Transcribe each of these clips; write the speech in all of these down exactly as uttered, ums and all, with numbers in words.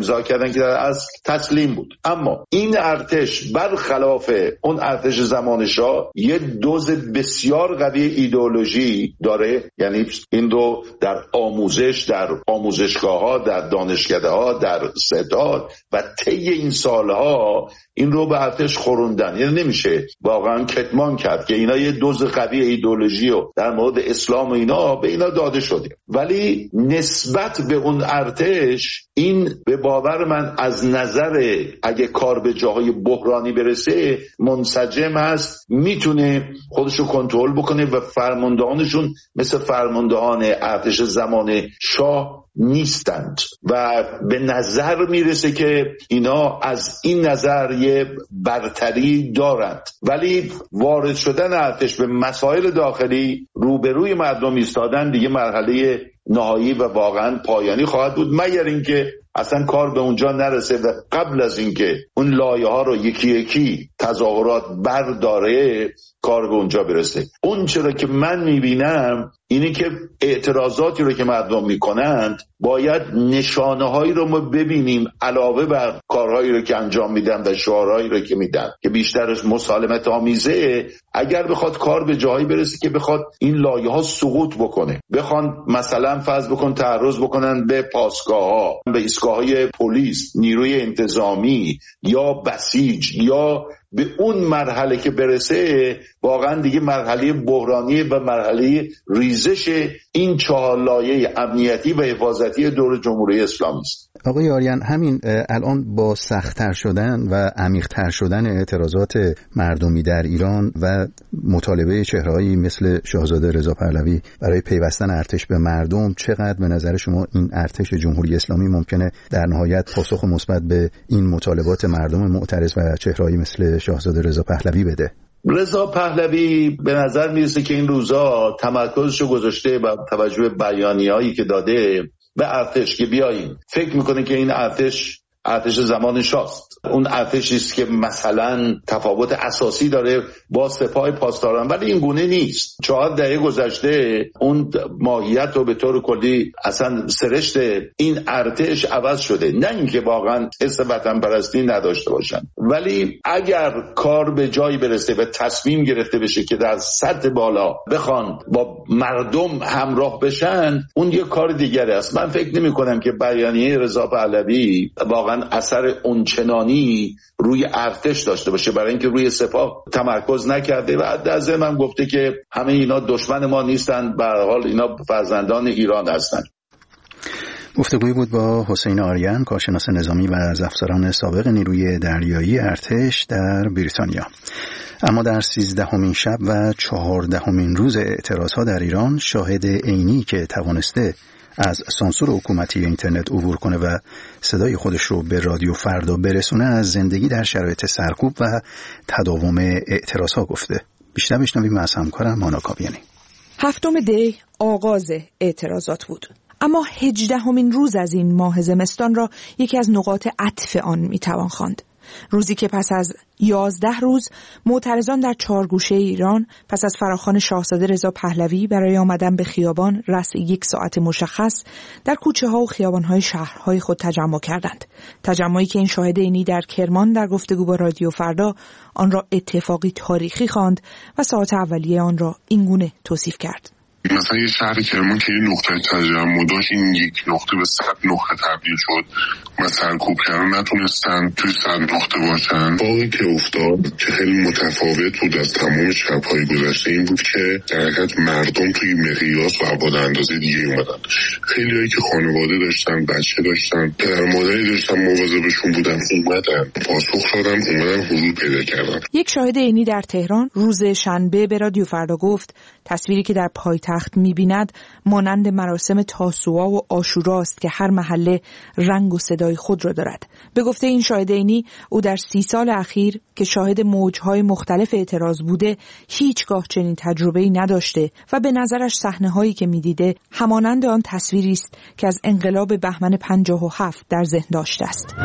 امضا کردن که در اصل تسلیم بود. اما این ارتش برخلاف اون ارتش زمان شاه یه دوز بسیار قوی ایدئولوژی داره، یعنی این رو در آموزش، در آموزشگاه‌ها، در دانشکده‌ها، در ستاد و طی این سالها این رو به ارتش خوروندن. یعنی نمیشه واقعا کتمان کرد که اینا یه دوز قوی ایدئولوژی رو در مورد اسلام و اینا به اینا داده شده، ولی نسبت به اون ارتش این به باور من از نظر اگه کار به جاهای بحرانی برسه منسجم است، میتونه خودشو کنترل بکنه و فرماندهانشون مثل فرماندهان ارتش زمان شاه نیستند و به نظر میرسه که اینا از این نظر یه برتری دارند، ولی وارد شدن ارتش به مسائل داخلی روبروی مردم ایستادن دیگه مرحله نهایی و واقعا پایانی خواهد بود، مگر اینکه اصلا کار به اونجا نرسه و قبل از اینکه اون لایه ها رو یکی یکی تظاهرات برداره کار به اونجا برسه. اون چرا که من میبینم اینی که اعتراضاتی رو که مردم میکنند باید نشانه هایی رو ما ببینیم علاوه بر کارهایی رو که انجام میدن و شعارهایی رو که میدن که بیشترش مسالمت آمیزه. اگر بخواد کار به جایی برسه که بخواد این لایه ها سقوط بکنه، بخوان مثلا فرض بکن تعرض بکنن به پاسگاه ها، به ایستگاه های پلیس، نیروی انتظامی یا بسیج، یا به اون مرحله که برسه واقعا دیگه مرحله بحرانی و مرحله ریزش این چهار لایه امنیتی و حفاظتی دور جمهوری اسلامی است. آقای آریان، همین الان با سخت‌تر شدن و عمیق‌تر شدن اعتراضات مردمی در ایران و مطالبه چهره‌هایی مثل شاهزاده رضا پهلوی برای پیوستن ارتش به مردم، چقدر به نظر شما این ارتش جمهوری اسلامی ممکنه در نهایت پاسخ مثبت به این مطالبات مردم معترض و چهره‌هایی مثل شاهزاده رضا پهلوی بده؟ رضا پهلوی به نظر میرسه که این روزا تمرکزشو گذاشته با توجه به بیانیه‌هایی که داده به ارتش که بیاییم، فکر میکنه که این ارتش ارتش زمان شاست. اون ارتشی است که مثلا تفاوت اساسی داره با سپاه پاسداران، ولی این گونه نیست. چهار دهه گذشته اون ماهیت رو به طور کلی اصلا سرشت این ارتش عوض شده. نه اینکه واقعا حس وطن پرستی نداشته باشن، ولی اگر کار به جایی برسه و تصمیم گرفته بشه که در سطح بالا بخوان با مردم همراه بشن، اون یه کار دیگری است. من فکر نمی کنم که بیانیه رضا پهلوی واقعا اثر اونچنانی روی ارتش داشته باشه، برای اینکه روی سپاه تمرکز نکرده و در ضمن هم گفته که همه اینا دشمن ما نیستن، به هر حال اینا فرزندان ایران هستن. گفتگوی بود با حسین آریان، کارشناس نظامی و از افسران سابق نیروی دریایی ارتش در بریتانیا. اما در سیزدهمین شب و چهاردهمین روز اعتراضها در ایران، شاهد عینی که توانسته از سانسور حکومتی اینترنت عبور کنه و صدای خودش رو به رادیو فردا برسونه، از زندگی در شرایط سرکوب و تداوم اعتراضها گفته. بیشتر بشنویم از همکارم مانا کابیانی. هفتم دی آغاز اعتراضات بود، اما هجدهمین روز از این ماه زمستان را یکی از نقاط عطف آن میتوان خواند. روزی که پس از یازده روز معترضان در چهار گوشه ایران پس از فراخوان شاهزاده رضا پهلوی برای آمدن به خیابان رأس یک ساعت مشخص در کوچه ها و خیابان های شهرهای خود تجمع کردند. تجمعی که این شاهد عینی در کرمان در گفتگو با رادیو فردا آن را اتفاقی تاریخی خواند و ساعات اولیه آن را اینگونه توصیف کرد. مثلا یه شهر کرمان که این نقطه تجمع داشت، این یک نقطه به صد نقطه تبدیل شد. مثلا کوب کردن نتونستن توی صد نقطه باشن. واقعی که افتاد که خیلی متفاوت بود از تمام شب‌های گذشته این بود که در حقیقت مردم توی مقیاس و ابعاد اندازه دیگه اومدن. خیلی هایی که خانواده داشتن، بچه داشتن، پدر مادری داشتن، مواظبشون بودن، اومدن پاسخ دادن، اومدن حضور پیدا کردن. یک شاهد عینی در تهران روز شنبه به رادیو فردا گفت تصویری که در پایتخت می‌بیند مانند مراسم تاسوعا و عاشورا است که هر محله رنگ و صدای خود را دارد. به گفته این شاهد عینی، او در سی سال اخیر که شاهد موج‌های مختلف اعتراض بوده هیچگاه چنین تجربه‌ای نداشته و به نظرش صحنه‌هایی که می‌دیده همانند آن تصویری است که از انقلاب بهمن پنجاه و هفت در ذهن داشته است.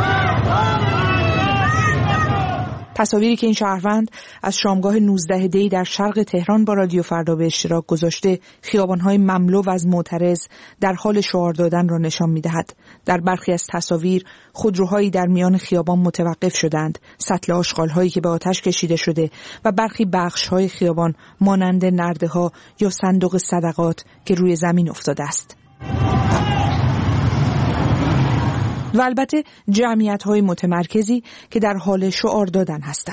تصاویری که این شهروند از شامگاه نوزده دی در شرق تهران با رادیو فردا به اشتراک گذاشته، خیابان‌های مملو از معترض در حال شعار دادن را نشان می‌دهد. در برخی از تصاویر خودروهایی در میان خیابان متوقف شدند، سطل آشغال‌هایی که به آتش کشیده شده و برخی بخش‌های خیابان مانند نرده‌ها یا صندوق صدقات که روی زمین افتاده است. و البته جمعیت‌های متمرکزی که در حال شعار دادن هستند.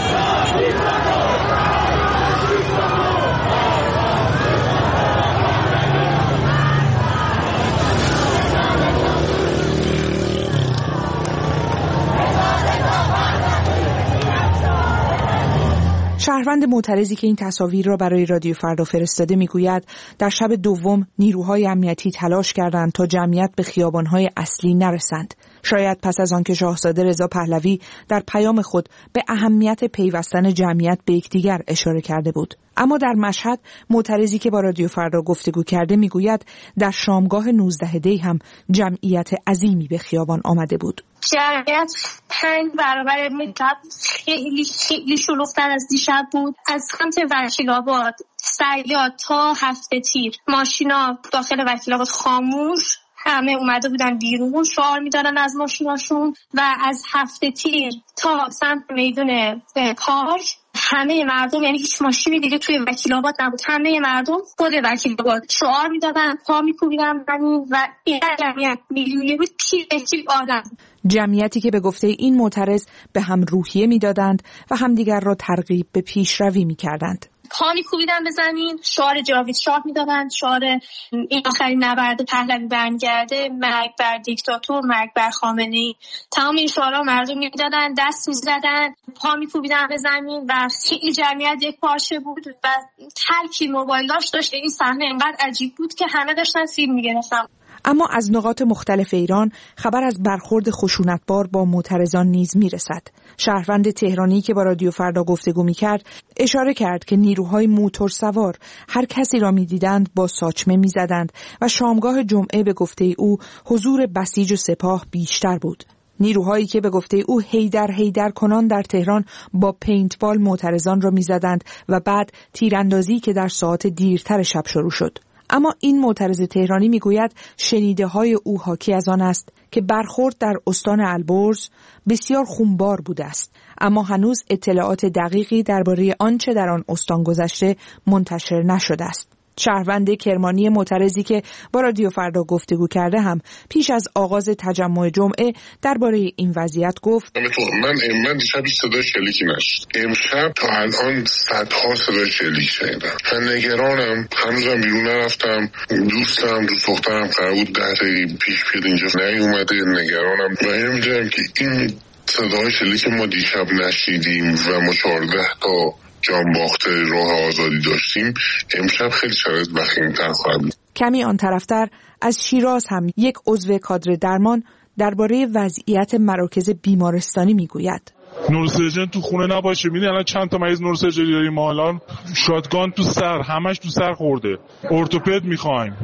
شهروند معترضی که این تصاویر را برای رادیو فردا فرستاده میگوید در شب دوم نیروهای امنیتی تلاش کردند تا جمعیت به خیابان‌های اصلی نرسند. شاید پس از آنکه شاهزاده رضا پهلوی در پیام خود به اهمیت پیوستن جمعیت به یکدیگر اشاره کرده بود. اما در مشهد معترضی که با رادیو فردا گفتگو کرده میگوید در شامگاه نوزده دی هم جمعیت عظیمی به خیابان آمده بود. جمعیت پنج برابر مدت خیلی خیلی شلوغ‌تر از دیشب بود. از سمت وکیل‌آباد، صیاد تا هفته تیر ماشینا داخل وکیل‌آباد خاموش، همه اومده بودن بیرون شعار میدادن از ماشیناشون و از هفته تیر تا سمت میدون پارک همه مردم، یعنی هیچ ماشینی دیگه توی وکیل‌آباد نبود، همه مردم خود وکیل‌آباد شعار میدادن، پا میکوبیدن و این جمعیت میلیونی بود، پیر پیر آدم. جمعیتی که به گفته این معترض به هم روحیه میدادند و همدیگر را ترغیب به پیشروی میکردند. پا میکوبیدن به زمین، شعار جاوید شاه میدادن، شعار این آخرین نبرد پهلوی برمیگرده، مرگ بر دیکتاتور، مرگ بر خامنه‌ای. تمام این شعارها مردم میدادن، دست میزدن، پا میکوبیدن به زمین و خیلی جمعیت یک پارچه بود و ترکی موبایل داشت داشت این صحنه اینقدر عجیب بود که همه داشتن فیلم میگرفتن. اما از نقاط مختلف ایران خبر از برخورد خشونتبار با معترضان نیز میرسد. شهروند تهرانی که با رادیو فردا گفتگو میکرد اشاره کرد که نیروهای موتور سوار هر کسی را میدیدند با ساچمه میزدند و شامگاه جمعه به گفته او حضور بسیج و سپاه بیشتر بود. نیروهایی که به گفته او هیدر هیدر کنان در تهران با پینتبال معترضان را میزدند و بعد تیراندازی که در ساعات دیرتر شب شروع شد. اما این معترض تهرانی میگوید شنیده های او حاکی از آن است که برخورد در استان البرز بسیار خونبار بوده است، اما هنوز اطلاعات دقیقی درباره آنچه در آن استان گذشته منتشر نشده است. شهروند کرمانی معترضی که با رادیو فردا گفتگو کرده هم پیش از آغاز تجمع جمعه درباره این وضعیت گفت: من من دیشب صدای شلیکی نشد. امشب تا الان صدها صدای شلیک شنیدم. من نگرانم، هنوزم بیرون نرفتم. دوستم دوست دخترم قرار بود ده دقیقه پیش بیاد اینجا نیومده. نگرانم و نمیدونم که این صدای شلیک ما دیشب نشیدیم و ما چهارده تا جان باخته راه آزادی داشتیم، امشب خیلی شرایط وخیم‌تر خواهد بود. کمی آن طرفتر از شیراز هم یک عضو کادر درمان درباره وضعیت مراکز بیمارستانی میگوید: نورسرجن تو خونه نباشه. میدونی الان چند تا مریض نورسرجری داریم ما الان؟ شاتگان تو سر، همش تو سر خورده. ارتوپد میخوایم،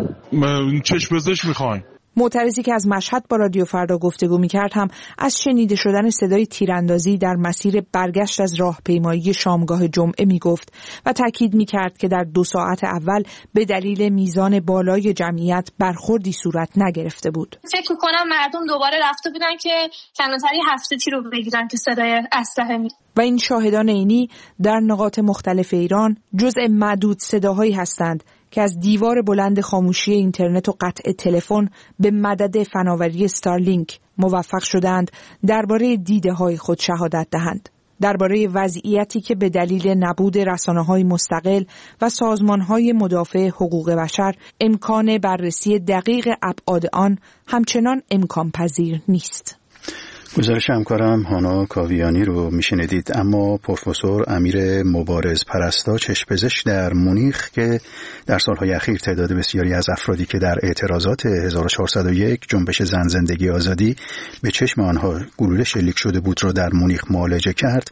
چشم پزشک میخوایم. معترضی که از مشهد با رادیو فردا گفتگو می‌کرد هم از شنیده شدن صدای تیراندازی در مسیر برگشت از راهپیمایی شامگاه جمعه میگفت و تاکید می‌کرد که در دو ساعت اول به دلیل میزان بالای جمعیت برخوردی صورت نگرفته بود. فکر می‌کنم مردم دوباره رفته بودن که کلانتری هفته تی رو بگیرن که صدای اسلحه می. و این شاهدان عینی در نقاط مختلف ایران جزء معدود صداهایی هستند که از دیوار بلند خاموشی اینترنت و قطع تلفن به مدد فناوری استارلینک موفق شدند درباره دیده‌های خود شهادت دهند، درباره وضعیتی که به دلیل نبود رسانه‌های مستقل و سازمان‌های مدافع حقوق بشر امکان بررسی دقیق ابعاد آن همچنان امکان پذیر نیست. گزارش همکارم هانا کاویانی رو میشنیدید. اما پروفسور امیر مبارز پرستا، چشم‌پزشک در مونیخ که در سالهای اخیر تعداد بسیاری از افرادی که در اعتراضات هزار و چهارصد و یک جنبش زن زندگی آزادی به چشم آنها گلوله شلیک شده بود را در مونیخ معالجه کرد،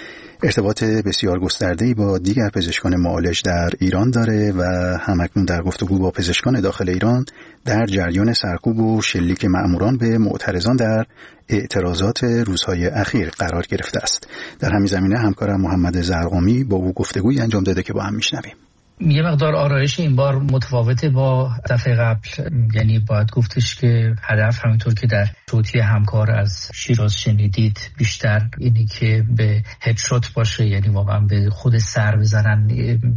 ارتباط بسیار گسترده‌ای با دیگر پزشکان معالج در ایران داره و همکنون در گفتگو با پزشکان داخل ایران در جریان سرکوب و شلیک مأموران به معترضان در اعتراضات روزهای اخیر قرار گرفته است. در همین زمینه همکارم محمد زرقامی با او گفتگویی انجام داده که با هم میشنویم. یه مقدار آرایش این بار متفاوته با دفعه قبل، یعنی باید گفتش که هدف همینطور که در توطئه همکار از شیراز شنیدید بیشتر اینی که به هدشات باشه، یعنی واقعا به خود سر بزنن.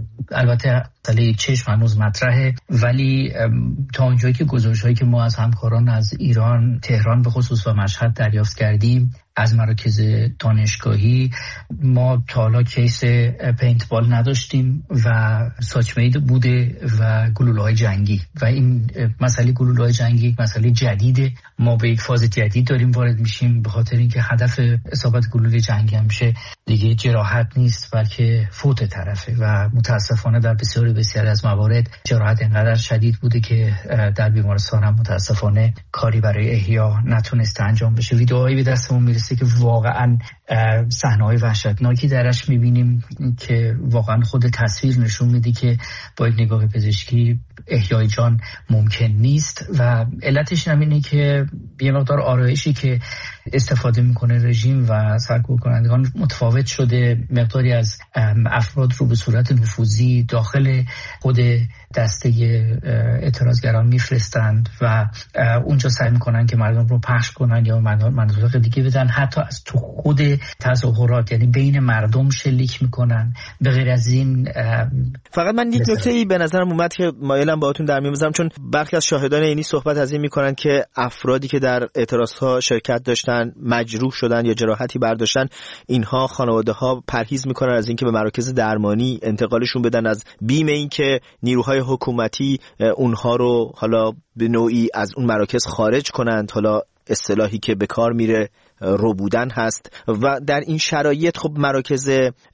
البته مسئله چشم هنوز مطرحه، ولی تا اونجایی که گزارش‌هایی که ما از همکاران از ایران، تهران به خصوص و مشهد دریافت کردیم از مراکز دانشگاهی، ما تا حالا کیس پینتبال نداشتیم و ساچمید بوده و گلوله‌های جنگی، و این مسئله گلوله‌های جنگی مسئله جدیده. ما به یک فاز جدید داریم وارد میشیم، به خاطر اینکه هدف اصابت گلوله جنگی همیشه دیگه جراحت نیست بلکه فوت طرفه و متاسفانه در بسیاری بسیاری از موارد جراحت اینقدر شدید بوده که در بیمارستان هم متاسفانه کاری برای احیا نتونسته انجام بشه. ویدئوهایی به دستمون میرسه که واقعا صحنه‌های وحشتناکی درش میبینیم که واقعا خود تصویر نشون میده که با یک نگاه پزشکی احیای جان ممکن نیست و علتش همینه که یه مقدار آرایشی که استفاده میکنه رژیم و سرکوب کنندگان متفاوت شده. مقداری از افراد رو به صورت نفوذی داخل خود دسته اعتراضگران میفرستند و اونجا سعی میکنن که مردم رو پخش کنن یا مناطق دیگه بدن، حتی از تو خود تظاهرات یعنی بین مردم شلیک میکنن. به غیر از این فقط من یک نکته‌ای به نظرم اومد که مایلم باهاتون در میون بذارم، چون برخی از شاهدان اینی صحبت از این میکنن که افرادی که در اعتراضها شرکت داشتن مجروح شدن یا جراحتی برداشتن، اینها خانواده ها پرهیز میکنن از اینکه به مراکز درمانی انتقالشون بدن از بیم اینکه نیروهای حکومتی اونها رو حالا به نوعی از اون مراکز خارج کنند. حالا اصطلاحی که به کار میره رو بودن هست و در این شرایط خب مراکز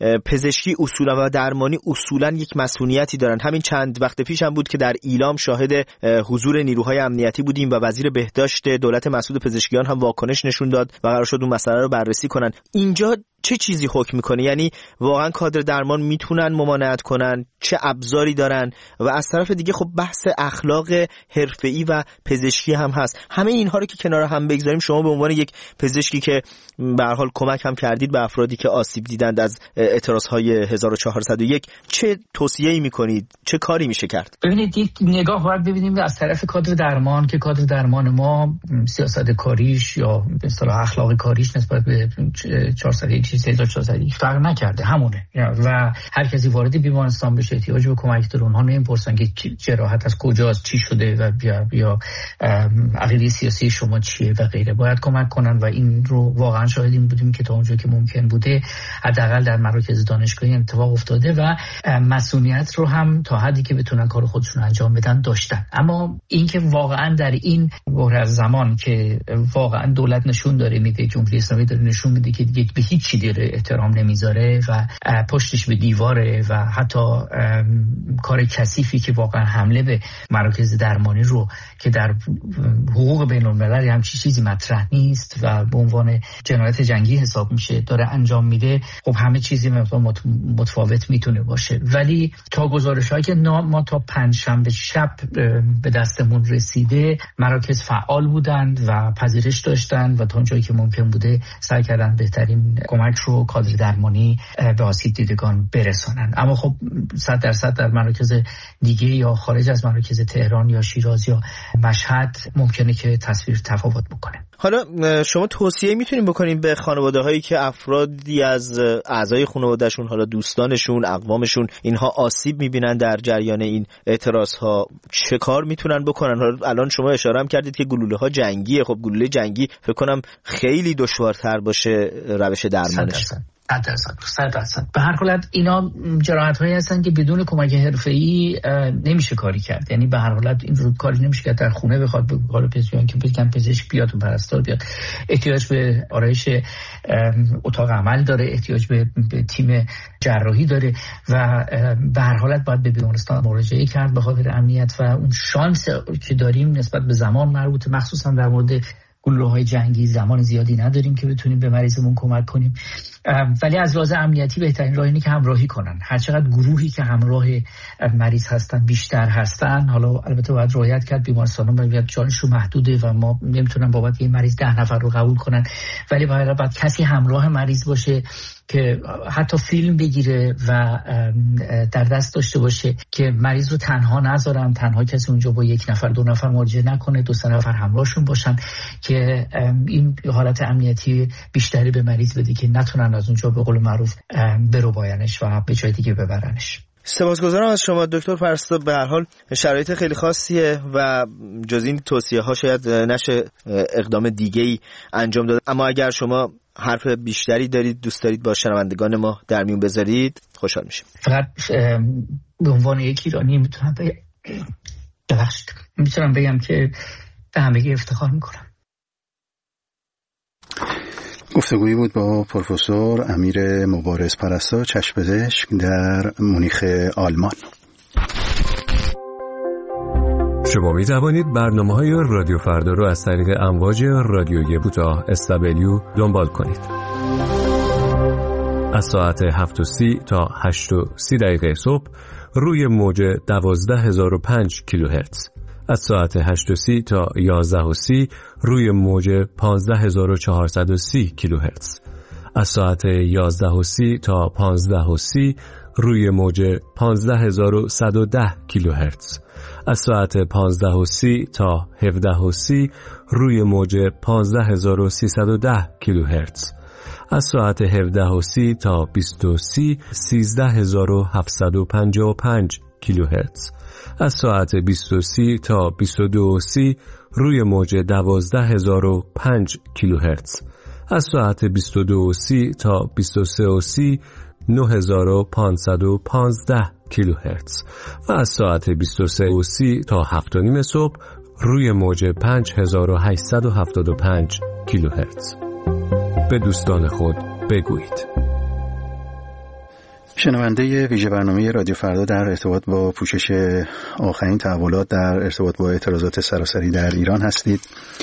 پزشکی اصولا و درمانی اصولا یک مسئولیتی دارن. همین چند وقت پیش هم بود که در ایلام شاهد حضور نیروهای امنیتی بودیم و وزیر بهداشت دولت مسعود پزشکیان هم واکنش نشون داد و قرار شد اون مسئله رو بررسی کنن. اینجا چه چیزی حکم میکنه؟ یعنی واقعا کادر درمان میتونن ممانعت کنن؟ چه ابزاری دارن؟ و از طرف دیگه خب بحث اخلاق حرفه‌ای و پزشکی هم هست. همه اینها رو که کنار هم بگذاریم، شما به عنوان یک پزشکی که به هر حال کمک هم کردید به افرادی که آسیب دیدند از اعتراضهای هزار و چهارصد و یک، چه توصیه‌ای میکنید؟ چه کاری میشه کرد؟ ببینید، یک نگاه باید ببینیم از طرف کادر درمان که کادر درمان ما سیاست کاریش یا به اصطلاح اخلاق کاریش نسبت به چهارصد و یک هزار و چهارصد و یک فرق نکرده، همونه. و هر کسی وارد بیمارستان بشه احتیاج به کمک داره، اونها نمیپرسن که جراحت از کجاست، چی شده و بیا یا عقیده سیاسی شما چیه و غیره. باید کمک کنن و این رو واقعا شاهدیم بودیم که تا اونجا که ممکن بوده حداقل در مراکز دانشگاهی اتفاق افتاده و مسئولیت رو هم تا حدی که بتونن کار خودشون انجام بدن داشتن. اما اینکه واقعا در این بحران زمان که واقعا دولت نشون داره میده، جمهوری اسلامی داره نشون میده که دیگه به هیچ چیزی احترام نمیذاره و پشتش به دیواره و حتی کار کثیفی که واقعا حمله به مراکز درمانی رو که در حقوق بین الملل همچین چیزی مطرح نیست و به عنوان جنایت جنگی حساب میشه داره انجام میده. خب همه چیزی متفاوت میتونه باشه، ولی تا گزارش‌هایی که ما تا پنجشنبه شب به دستمون رسیده مراکز فعال بودند و پذیرش داشتند و تا اونجایی که ممکن بوده سعی کردن بهترین کمک رو کادر درمانی به آسیب دیدگان برسانن. اما خب صد درصد در مراکز دیگه یا خارج از مراکز تهران یا شیراز یا مشهد ممکنه که تصویر تفاوت بکنه. حالا شما توصیه میتونین بکنین به خانواده هایی که افرادی از اعضای خانوادهشون، حالا دوستانشون، اقوامشون، اینها آسیب میبینن در جریان این اعتراض ها، چه کار میتونن بکنن؟ الان شما اشاره هم کردید که گلوله ها جنگیه. خب گلوله جنگی فکر کنم خیلی دشوارتر باشه روش درمانش. صد درصد صد درصد به هر حالت اینا جراحت هایی هستن که بدون کمک حرفه‌ای نمیشه کاری کرد. یعنی به هر حالت این رو کاری نمیشه کرد در خونه بخواد به کار پزشک که بگن پزشک بیاد و پرستار بیاد. احتیاج به آرایش اتاق عمل داره، احتیاج به, به تیم جراحی داره و به هر حالت باید به بیمارستان مراجعه کرد به خاطر امنیت و اون شانس که داریم نسبت به زمان مربوط مخصوصا در مورد گلوله‌های جنگی زمان زیادی نداریم که بتونیم به مریضمون کمک کنیم. ولی از لحاظ امنیتی بهترین راه اینه که همراهی کنن. هرچقدر گروهی که همراه مریض هستن بیشتر هستن، حالا البته باید رعایت کرد، بیمارستانا باید جانشون محدوده و ما نمیتونن بابت این مریض ده نفر رو قبول کنن، ولی باید, باید کسی همراه مریض باشه که حتی فیلم بگیره و در دست داشته باشه که مریض رو تنها نذارن، تنها کسی اونجا با یک نفر دو نفر مراجعه نکنه، دو سه نفر همراهشون باشن که این حالت امنیتی بیشتری به مریض بده که نتونن از اونجا به قول معروف برو باینش و به جای دیگه ببرنش. سپاسگزارم از شما دکتر پرستو. به هر حال شرایط خیلی خاصیه و جز این توصیه ها شاید نشه اقدام دیگه‌ای انجام داد، اما اگر شما حرف بیشتری دارید دوست دارید با شنوندگان ما در میون بذارید خوشحال میشیم. فقط به عنوان یک ایرانی میتونم بگم ببخشید میتونم بگم که به همگی افتخار میکنم. گفتگویی بود با پروفسور امیر مبارز پرستو، چشم‌پزشک در مونیخ آلمان. شما می توانید برنامه‌های رادیو فردا رو از طریق امواج رادیویی کوتاه اس دبلیو دنبال کنید. از ساعت هفت و سی تا هشت و سی دقیقه صبح روی موج دوازده هزار و پنج کیلوهرتز. از ساعت هشت و سی تا یازده و سی روی موج پانزده هزار و چهارصد و سی کیلوهرتز. از ساعت یازده و سی تا پانزده و سی روی موج پانزده هزار و صد و ده کیلوهرتز. از ساعت پانزده و سی تا هفده و سی روی موج پانزده هزار و سیصد و ده کیلوهرتز. از ساعت هفده و سی تا بیست و سی سیزده هزار و هفتصد و پنجاه و پنج کیلوهرتز. از ساعت بیست و سی تا بیست و دو و سی روی موج دوازده هزار و پنج کیلوهرتز. از ساعت بیست و دو و سی تا بیست و سه و سی نه هزار و پانصد و پانزده کیلوهرتز و از ساعت بیست و سه و سی تا هفت و نیم صبح روی موج پنج هزار و هشتصد و هفتاد و پنج کیلوهرتز. به دوستان خود بگویید. شنونده ویژه برنامه رادیو فردا در ارتباط با پوشش آخرین تحولات در ارتباط با اعتراضات سراسری در ایران هستید.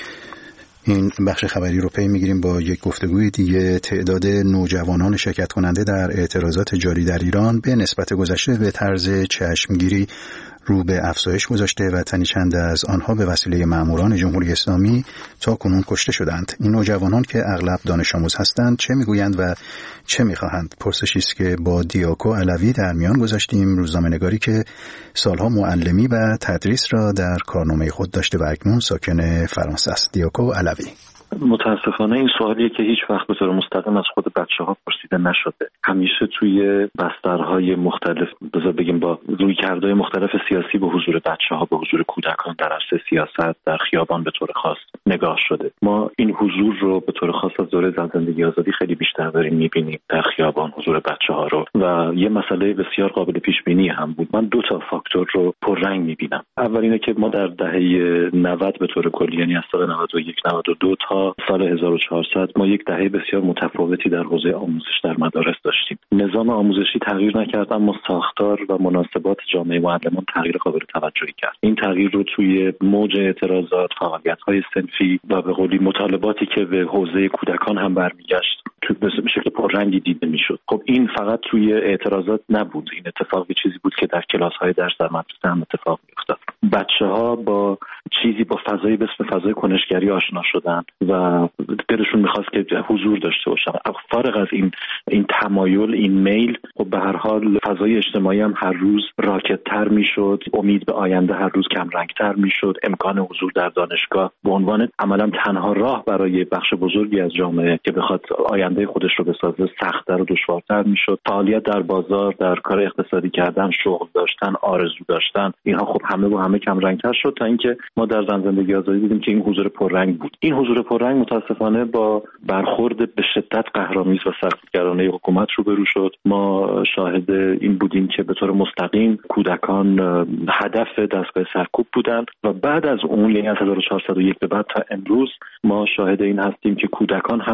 این بخش خبری رو پی میگیریم با یک گفتگوی دیگه. تعداد نوجوانان شرکت کننده در اعتراضات جاری در ایران به نسبت گذشته به طرز چشمگیری رو به افزایش گذاشته و تنی چند از آنها به وسیله ماموران جمهوری اسلامی تا کنون کشته شدند. این نوجوانان که اغلب دانش آموز هستند چه میگویند و چه میخواهند؟ پرسشی است که با دیاکو علوی در میان گذاشتیم، روزنامه‌نگاری که سالها معلمی و تدریس را در کارنامه خود داشته و اکنون ساکن فرانسه است. دیاکو علوی: متاسفانه این سوالیه که هیچ وقت به طور مستقیم از خود بچه‌ها پرسیده نشده. همیشه توی بسترهای مختلف، بذار بگیم با رویکردهای مختلف سیاسی به حضور بچه‌ها، به حضور کودکان در عرصه سیاست، در خیابان به طور خاص نگاه شده. ما این حضور رو به طور خاص از دوره زن زندگی آزادی خیلی بیشتر داریم می‌بینیم در خیابان، حضور بچه‌ها رو، و یه مسئله بسیار قابل پیش بینی هم بود. من دو تا فاکتور رو پررنگ می‌بینم. اول اینه که ما در دهه نود به طور کلی، یعنی از سال نود و یک نود و دو تا سال هزار و چهارصد، ما یک دهه بسیار متفاوتی در حوزه آموزش در مدارس داشتیم. نظام آموزشی تغییر نکرد اما ساختار و مناسبات جامعه معلمان تغییر قابل توجهی کرد. این تغییر رو توی موج اعتراضات، فعالیت‌های صنفی و به قولی مطالباتی که به حوزه کودکان هم برمیگشت تو به شکل پررنگی دیده میشد. خب این فقط توی اعتراضات نبود، این اتفاق یه چیزی بود که در کلاس‌های درس در مدرسه هم اتفاق می‌افتاد. بچه‌ها با چیزی با فضایی به اسم فضای کنشگری آشنا شدن و دلشون می‌خواست که حضور داشته باشن. فارغ از این این تمایل، این میل، خب به هر حال فضای اجتماعی هم هر روز راکدتر میشد، امید به آینده هر روز کم رنگتر میشد، امکان حضور در دانشگاه به عنوان عملاً تنها راه برای بخش بزرگی از جامعه که بخواد آینده خودش رو بسازه سخت‌تر و دشوارتر میشد. فعالیت در بازار، در کار اقتصادی کردن، شغل داشتن، آرزو داشتن، اینها خب همه با همه کم رنگتر شد تا اینکه ما در زن زندگی آزادی دیدیم که این حضور پررنگ بود. این حضور پررنگ متاسفانه با برخورد به شدت قهرآمیز و سرکوبگرانه حکومت روبرو شد. ما شاهد این بودیم که به طور مستقیم کودکان هدف دستگاه سرکوب بودند و بعد از اون، یعنی از هزار و چهارصد و یک به بعد تا امروز، ما شاهد این هستیم که کودکان هم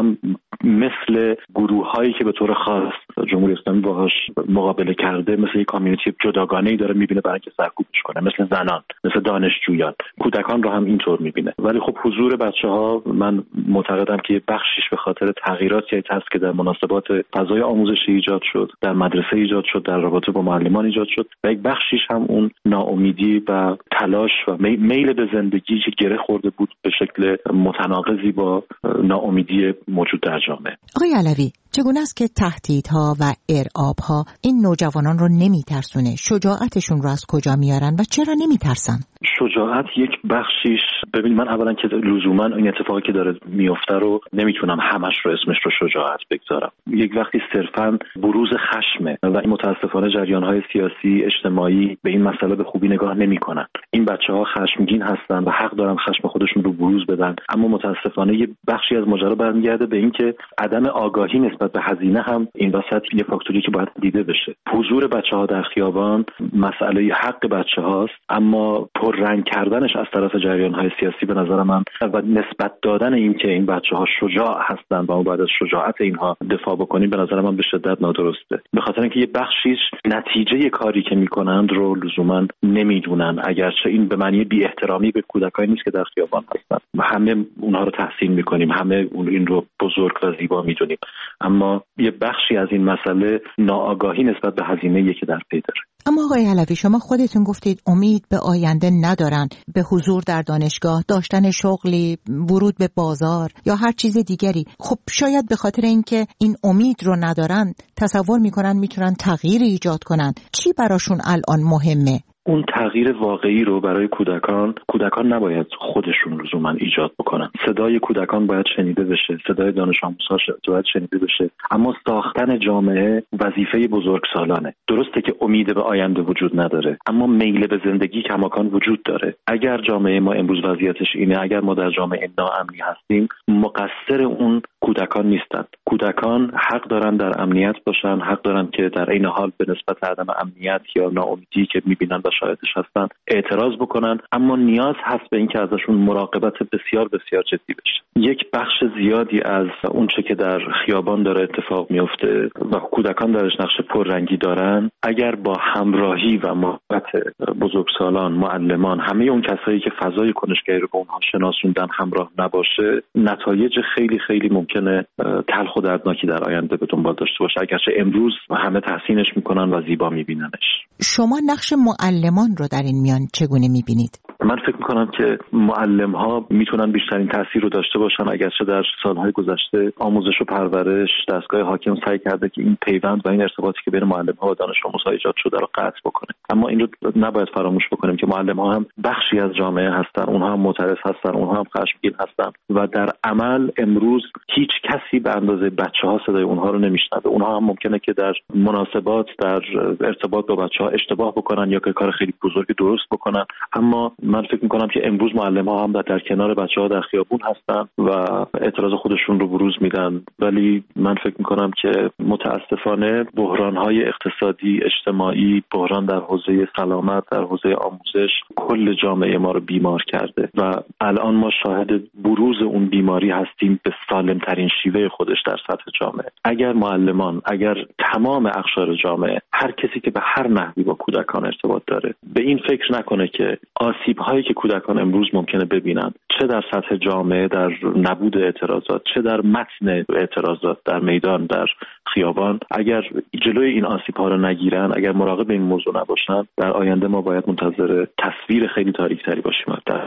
مثل گروه‌هایی که به طور خاص جمهوری اسلامی باهاش مقابله کرده، مثل یک کامیونیتی جداگانه‌ای داره می‌بینه برای اینکه سرکوبش کنه، مثل زنان، مثل دانشجویان. کودکان رو هم اینطور می‌بینه. ولی خب حضور بچه‌ها، من معتقدم که بخشیش به خاطر تغییراتی هست که در مناسبات فضای آموزشی ایجاد شد، در مدرسه ایجاد شد، در رابطه با معلمان ایجاد شد و یک بخشیش هم اون ناامیدی و تلاش و میل به زندگی که گره خورده بود به شکل متناقضی با ناامیدی موجود در جامعه. آقای علوی، چگونه است که تهدیدها و ارعابها این نوجوانان رو نمیترسونه؟ شجاعتشون رو از کجا میارن و چرا نمیترسن؟ شجاعت یک بخشیش، ببین من اولا که لزوما این اتفاقی که داره میفته رو نمیتونم همش رو اسمش رو شجاعت بگذارم. یک وقتی صرفا بروز خشمه و این متاسفانه جریان‌های سیاسی اجتماعی به این مسئله به خوبی نگاه نمی‌کنن. این بچه‌ها خشمگین هستن و حق دارن خشم خودشون رو بروز بدن، اما متاسفانه یه بخشی از ماجرا برمیگرده به اینکه عدم آگاهی نسبت به هزینه هم این وسط یه فاکتوری که باید دیده بشه. حضور بچه‌ها در خیابان مسئله حق بچه‌هاست، اما پررنگ کردنش از طرف جریان‌های سیاسی به نظر من و نسبت دادن این که این بچه‌ها شجاع هستن و ما باید از شجاعت اینها دفاع بکنیم به نظر من به شدت نادرسته. به خاطر اینکه یه بخشیش نتیجه کاری که میکنند رو لزوما نمیدونن، اگرچه این به معنی بی احترامی به کودکانی نیست که در خیابان هستن و همه اونها رو تحسین میکنیم، همه اون این رو بزرگ و زیبا میدونیم، اما یه بخشی از این مسئله ناآگاهی نسبت به هزینه‌ای که در پی داره. اما آقای علوی، شما خودتون گفتید امید به آینده ندارن، به حضور در دانشگاه، داشتن شغلی، ورود به بازار یا هر چیز دیگری. خب شاید به خاطر اینکه این امید رو ندارن تصور میکنن میتونن تغییر ایجاد کنن. چی براشون الان مهمه؟ اون تغییر واقعی رو برای کودکان کودکان نباید خودشون لزوما ایجاد بکنن. صدای کودکان باید شنیده بشه، صدای دانش آموزها باید شنیده بشه، اما ساختن جامعه وظیفه بزرگسالانه. درسته که امید به آینده وجود نداره، اما میل به زندگی کماکان وجود داره. اگر جامعه ما امروز وضعیتش اینه، اگر ما در جامعه ناامنی هستیم، مقصر اون کودکان نیستند. کودکان حق دارن در امنیت باشن، حق دارن که در این حال به نسبت عدم امنیت یا ناامیدی که میبینن و شاهدش هستن اعتراض بکنن، اما نیاز هست به اینکه ازشون مراقبت بسیار بسیار جدی بشه. یک بخش زیادی از اونچه که در خیابان داره اتفاق میفته و کودکان درش نقش پررنگی دارن، اگر با همراهی و محبت بزرگسالان، معلمان، همه اون کسایی که فضای کنشگری رو به اونها شناسوندن همراه نباشه، نتایج خیلی خیلی ممکنه تلخ و دردناکی در آینده به دنبال داشته باشه، اگرچه امروز همه تحسینش میکنن و زیبا میبیننش. شما نقش معلمان رو در این میان چگونه میبینید؟ من فکر میکنم که معلم ها میتونن بیشترین تاثیر رو داشته باشن، اگرچه در سالهای گذشته آموزش و پرورش دستگاه حاکم سعی کرده که این پیوند و این ارتباطی که بین معلم ها و دانش آموزها ایجاد شده رو قطع بکنه، اما این رو نباید فراموش بکنیم که معلم ها هم بخشی از جامعه هستن، اونها هم معترض هستن، اونها هم خشمگین هستن و در عمل امروز هیچ کسی به اندازه بچه‌ها صدای اونها رو نمیشنوه. اونها هم ممکنه که در مناسبات، در ارتباط با بچه‌ها اشتباه بکنن یا که کار خیلی بزرگی درست بکنن، اما من فکر میکنم که امروز معلم‌ها هم در کنار بچه‌ها در خیابون هستن و اعتراض خودشون رو بروز میدن، ولی من فکر میکنم که متاسفانه بحران‌های اقتصادی، اجتماعی، بحران در حوزه سلامت، در حوزه آموزش کل جامعه ما رو بیمار کرده و الان ما شاهد بروز اون بیماری هستیم به سالم‌ترین شیوه خودش در سطح جامعه. اگر معلمان، اگر تمام اقشار جامعه، هر کسی که به هر نحوی با کودکان ارتباط داره به این فکر نکنه که آسیب‌هایی که کودکان امروز ممکنه ببینن، چه در سطح جامعه در نبود اعتراضات، چه در متن اعتراضات در میدان، در خیابان، اگر جلوی این آسیب‌ها رو نگیرن، اگر مراقب این موضوع نباشن، در آینده ما باید منتظر تصویر خیلی تاریک‌تری باشیم. در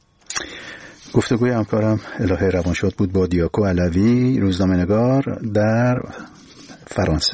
گفتگوی همکارم الهه روانشاد بود با دیاکو علوی، روزنامه‌نگار در فرانسه.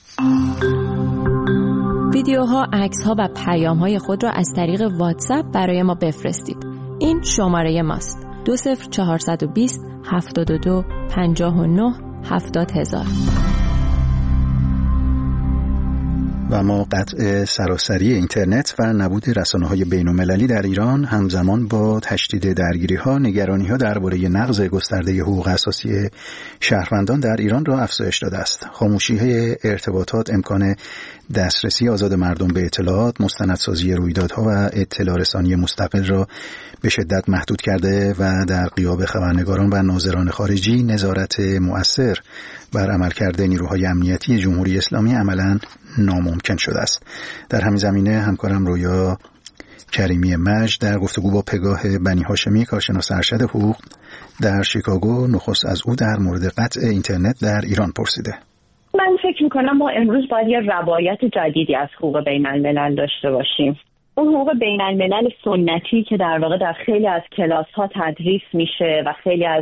ویدیوها، عکس‌ها و پیام‌های خود را از طریق واتساپ برای ما بفرستید. این شماره ماست: دو صفر چهارصد و بیست هفتاد و دو پنجاه و نه هفتاد هزار. و ما قطع سراسری اینترنت و نبود رسانه‌های بین‌المللی در ایران همزمان با تشدید درگیری‌ها، نگرانی‌ها درباره نقض گسترده حقوق اساسی شهروندان در ایران را افزایش داده است. خاموشی‌های ارتباطات امکان دسترسی آزاد مردم به اطلاعات، مستندسازی رویدادها و اطلاع رسانی مستقل را به شدت محدود کرده و در غیاب خبرنگاران و ناظران خارجی نظارت مؤثر بر عملکرد نیروهای امنیتی جمهوری اسلامی عملاً ناممکن شده است. در همین زمینه همکارم رویا کریمی مجد در گفتگو با پگاه بنی هاشمی، کارشناس ارشد حقوق در شیکاگو، نخست از او در مورد قطع اینترنت در ایران پرسیده. من فکر میکنم ما امروز باید یه روایت جدیدی از حقوق بین الملل داشته باشیم. اون حقوق بین الملل سنتی که در واقع در خیلی از کلاس ها تدریس میشه و خیلی از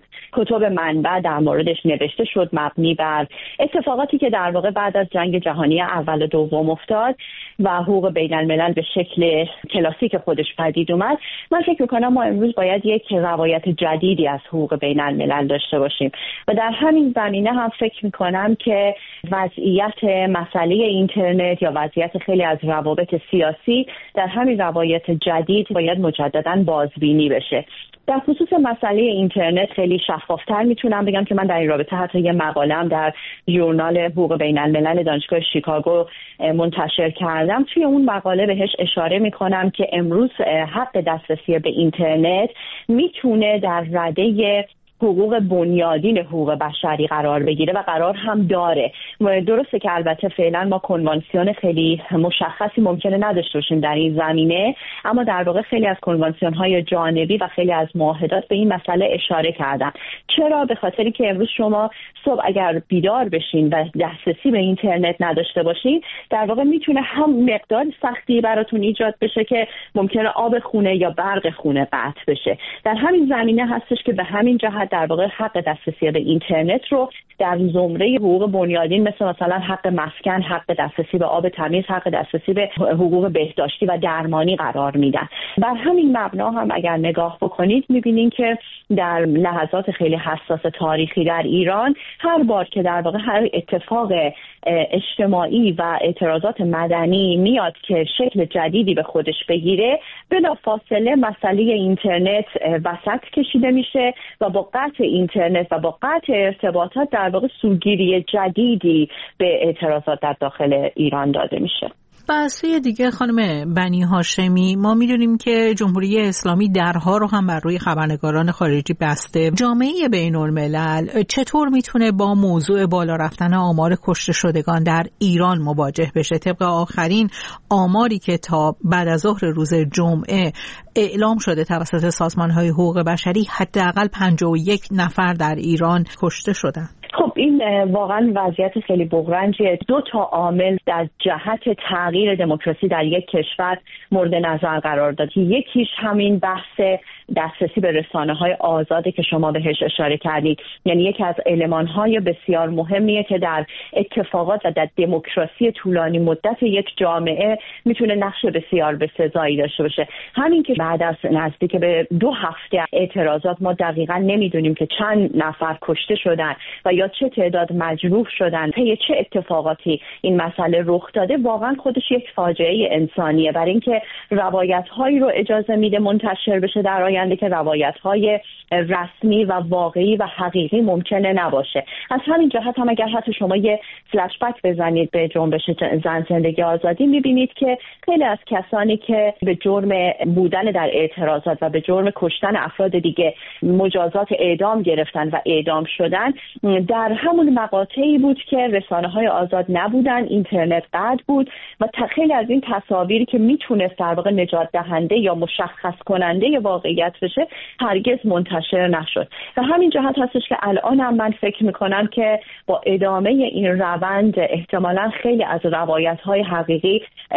کتب منبع در موردش نوشته شد، مبنی بر اتفاقاتی که در واقع بعد از جنگ جهانی اول و دوم افتاد و حقوق بین الملل به شکل کلاسیک خودش پدید اومد. من فکر میکنم ما امروز باید یک روایت جدیدی از حقوق بین الملل داشته باشیم و در همین زمینه هم فکر میکنم که وضعیت مسئله اینترنت یا وضعیت خیلی از روابط سیاسی در همین روایت جدید باید مجدداً بازبینی بشه. در خصوص مسئله اینترنت خیلی شفافتر میتونم بگم که من در این رابطه حتی یه مقاله‌ام در ژورنال حقوق بین الملل دانشگاه شیکاگو منتشر کردم. توی اون مقاله بهش اشاره میکنم که امروز حق دسترسی به اینترنت میتونه در رده حقوق بنیادین حقوق بشری قرار بگیره و قرار هم داره. درسته که البته فعلا ما کنوانسیون خیلی مشخصی ممکنه نداشته باشیم در این زمینه، اما در واقع خیلی از کنوانسیون‌های جانبی و خیلی از معاهدات به این مسئله اشاره کردن. چرا؟ به خاطری که امروز شما صبح اگر بیدار بشین و دسترسی به اینترنت نداشته باشین، در واقع میتونه هم مقدار سختی براتون ایجاد بشه که ممکنه آب خونه یا برق خونه قطع بشه. در همین زمینه هستش که به همین جهت در واقع حق دسترسی به اینترنت رو در زمره حقوق بنیادین مثل مثلا حق مسکن، حق دسترسی به آب تمیز، حق دسترسی به حقوق بهداشتی و درمانی قرار میدن. بر همین مبنا هم اگر نگاه بکنید میبینین که در لحظات خیلی حساس تاریخی در ایران هر بار که در واقع هر اتفاق اجتماعی و اعتراضات مدنی میاد که شکل جدیدی به خودش بگیره، بلافاصله مسئله اینترنت وسط کشیده میشه و با قطع اینترنت و با قطع ارتباطات در واقع سوگیری جدیدی به اعتراضات در داخل ایران داده میشه. و از سوی دیگه خانم بنی هاشمی، ما میدونیم که جمهوری اسلامی درها رو هم بر روی خبرنگاران خارجی بسته. جامعه بین الملل چطور میتونه با موضوع بالا رفتن آمار کشته شدگان در ایران مواجه بشه؟ طبق آخرین آماری که تا بعد از ظهر روز جمعه اعلام شده توسط سازمان‌های حقوق بشری، حداقل پنجاه و یک نفر در ایران کشته شدن. خب این واقعا وضعیت خیلی بحرانیه. دو تا عامل در جهت تغییر دموکراسی در یک کشور مورد نظر قرار داد. یکیش همین بحث دسترسی به رسانه‌های آزاده که شما بهش اشاره کردید. یعنی یکی از المان‌های بسیار مهمیه که در اتفاقات و در دموکراسی طولانی مدت یک جامعه میتونه نقش بسیار بسزایی داشته باشه. همین که بعد از نزدیک به دو هفته اعتراضات ما دقیقاً نمیدونیم که چند نفر کشته شدن و یا چه تعداد مجروح شدن، طی چه اتفاقاتی این مسئله رخ داده، واقعا خودش یک فاجعه انسانیه. برای اینکه روایت‌هایی رو اجازه میده منتشر بشه در آینده که روایت‌های رسمی و واقعی و حقیقی ممکنه نباشه. از همین جهت هم اگر حتی شما یه فلش بک بزنید به جنبش زن زندگی آزادی، می‌بینید که خیلی از کسانی که به جرم بودن در اعتراضات و به جرم کشتن افراد دیگه مجازات اعدام گرفتن و اعدام شدن، در همون مقاطعی بود که رسانه‌های آزاد نبودن، اینترنت قطع بود و خیلی از این تصاویری که میتونست در واقع نجات دهنده یا مشخص کننده واقعیت بشه هرگز منتشر نشد. و همین جهت هستش که الان هم من فکر میکنم که با ادامه این روند احتمالاً خیلی از روایت‌های حقیقی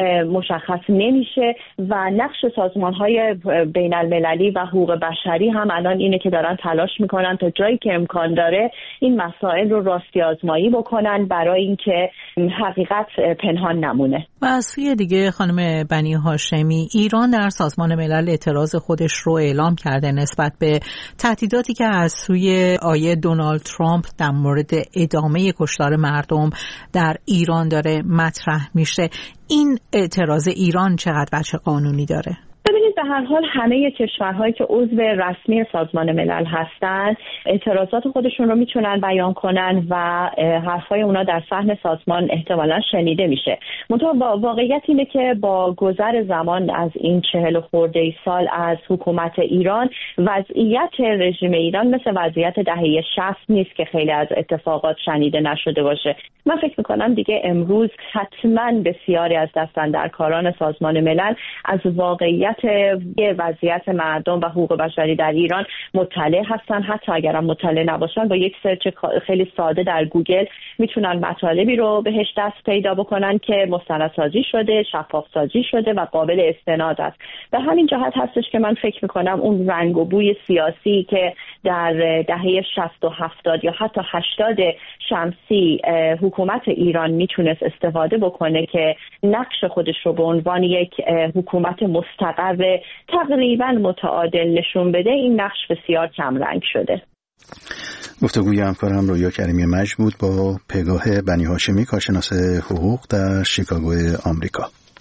مشخص نمیشه و نقش سازمان‌های بین المللی و حقوق بشری هم الان اینه که دارن تلاش میکنن تا جایی که امکان داره این مسائل رو راستی آزمایی بکنن برای اینکه حقیقت پنهان نمونه. و از سوی دیگه خانم بنی هاشمی، ایران در سازمان ملل اعتراض خودش رو اعلام اعلام کرده نسبت به تهدیداتی که از سوی آقای دونالد ترامپ در مورد ادامه کشتار مردم در ایران داره مطرح میشه. این اعتراض ایران چقدر وجه قانونی داره؟ ببینید به هر حال همه کشورهایی که عضو رسمی سازمان ملل هستن اعتراضات خودشون رو میتونن بیان کنن و حرفای اونا در صحن سازمان احتمالاً شنیده میشه. منتها واقعیت اینه که با گذر زمان از این چهل خورده سال از حکومت ایران، وضعیت رژیم ایران مثل وضعیت دهه شصت نیست که خیلی از اتفاقات شنیده نشده باشه. من فکر میکنم دیگه امروز حتما بسیاری از دستاندرکاران سازمان ملل از واقعیت وضعیت مردم و حقوق بشری در ایران مطلع هستن. حتی اگرم مطلع نباشن با یک سرچ خیلی ساده در گوگل میتونن مطالبی رو بهش دست پیدا بکنن که مستندسازی شده، شفاف سازی شده و قابل استناد است. به همین جهت هستش که من فکر میکنم اون رنگ و بوی سیاسی که در دهه شصت و هفتاد یا حتی هشتاد شمسی حکومت ایران میتونست استفاده بکنه که نقش خودش رو به عنوان یک حکومت مستقر تقریبا متعادل نشون بده، این نقش بسیار کم رنگ شده. گفتگوی همکارم رویا کریمی مجد بود با پگاه بنی هاشمی، کارشناس حقوق در شیکاگو آمریکا.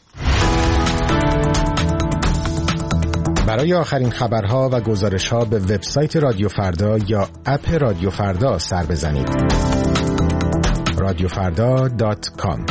برای آخرین خبرها و گزارش‌ها به وبسایت رادیو فردا یا اپ رادیو فردا سر بزنید. رادیو فردا دات کام.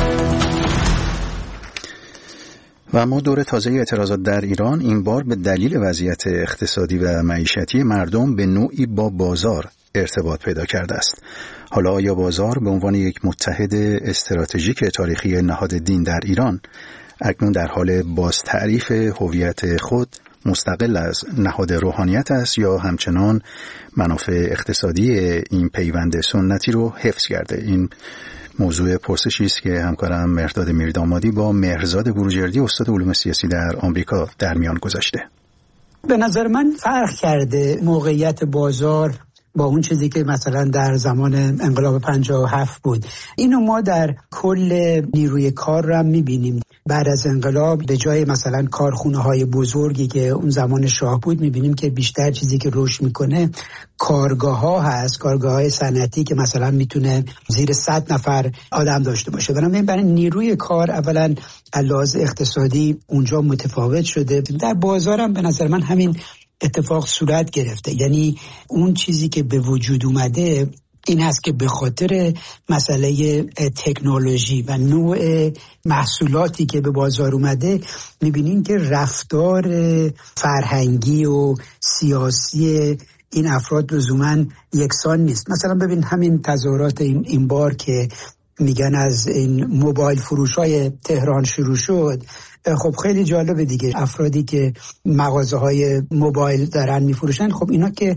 و اما دور تازه اعتراضات در ایران این بار به دلیل وضعیت اقتصادی و معیشتی مردم به نوعی با بازار ارتباط پیدا کرده است. حالا آیا بازار به عنوان یک متحد استراتژیک تاریخی نهاد دین در ایران اکنون در حال باز تعریف هویت خود مستقل از نهاد روحانیت است یا همچنان منافع اقتصادی این پیوند سنتی رو حفظ کرده؟ این موضوع پرسشی است که همکارم مهرداد میردامادی با مهرزاد بروجردی استاد علوم سیاسی در آمریکا در میان گذاشته. به نظر من فرق کرده موقعیت بازار با اون چیزی که مثلا در زمان انقلاب پنجاه و هفت بود. اینو ما در کل نیروی کار رو هم میبینیم. بعد از انقلاب به جای مثلا کارخونه های بزرگی که اون زمان شاه بود میبینیم که بیشتر چیزی که رشد میکنه کارگاه ها هست، کارگاه های صنعتی که مثلا میتونه زیر صد نفر آدم داشته باشه. بنابراین برای نیروی کار اولا لحاظ اقتصادی اونجا متفاوت شده. در بازار هم به نظر من همین اتفاق صورت گرفته. یعنی اون چیزی که به وجود اومده این هست که به خاطر مسئله تکنولوژی و نوع محصولاتی که به بازار اومده میبینین که رفتار فرهنگی و سیاسی این افراد لزوماً یکسان نیست. مثلا ببین همین تظاهرات این, این بار که میگن از این موبایل فروش های تهران شروع شد، خب خیلی جالبه دیگه. افرادی که مغازه های موبایل دارن میفروشن، خب اینا که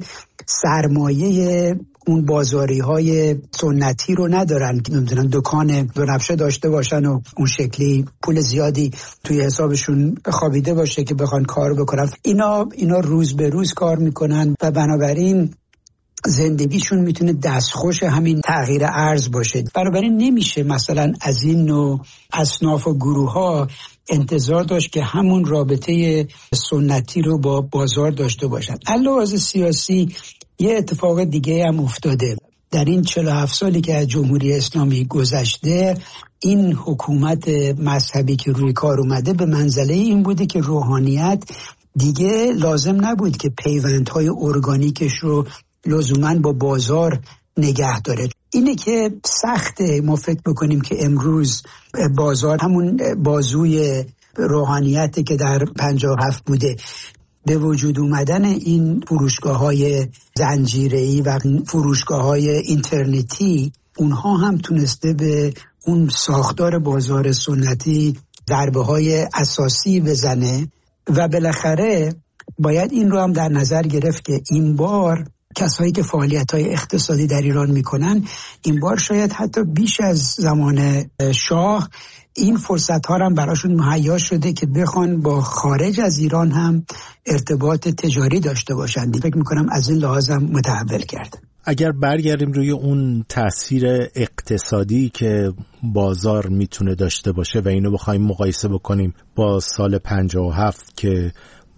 سرمایه اون بازاری های سنتی رو ندارن که نمیدونن دکان دو نفشه داشته باشن و اون شکلی پول زیادی توی حسابشون خوابیده باشه که بخوان کار بکنن. اینا اینا روز به روز کار میکنن و بنابراین زندگیشون میتونه دستخوش همین تغییر ارز باشه. بنابراین نمیشه مثلا از این نوع اصناف و گروه ها انتظار داشت که همون رابطه سنتی رو با بازار داشته باشن. علاوه سیاسی یه اتفاق دیگه هم افتاده. در این چهل و هفت سالی که از جمهوری اسلامی گذشته، این حکومت مذهبی که روی کار اومده به منزله این بوده که روحانیت دیگه لازم نبود که پیوندهای ارگانیکش رو لزوماً با بازار نگه داره. اینه که سخته ما فکر بکنیم که امروز بازار همون بازوی روحانیتی که در پنجاه و هفت بوده. به وجود اومدن این فروشگاه‌های زنجیره‌ای و فروشگاه‌های اینترنتی، اونها هم تونسته به اون ساختار بازار سنتی ضربه‌های اساسی بزنه و بالاخره باید این رو هم در نظر گرفت که این بار کسایی که فعالیت‌های اقتصادی در ایران میکنن این بار شاید حتی بیش از زمان شاه این فرصت‌ها هم براشون مهیا شده که بخوان با خارج از ایران هم ارتباط تجاری داشته باشند. فکر میکنم از این لحاظ هم متحول کرد. اگر برگردیم روی اون تأثیر اقتصادی که بازار میتونه داشته باشه و اینو بخوایم مقایسه بکنیم با سال پنجاه و هفت که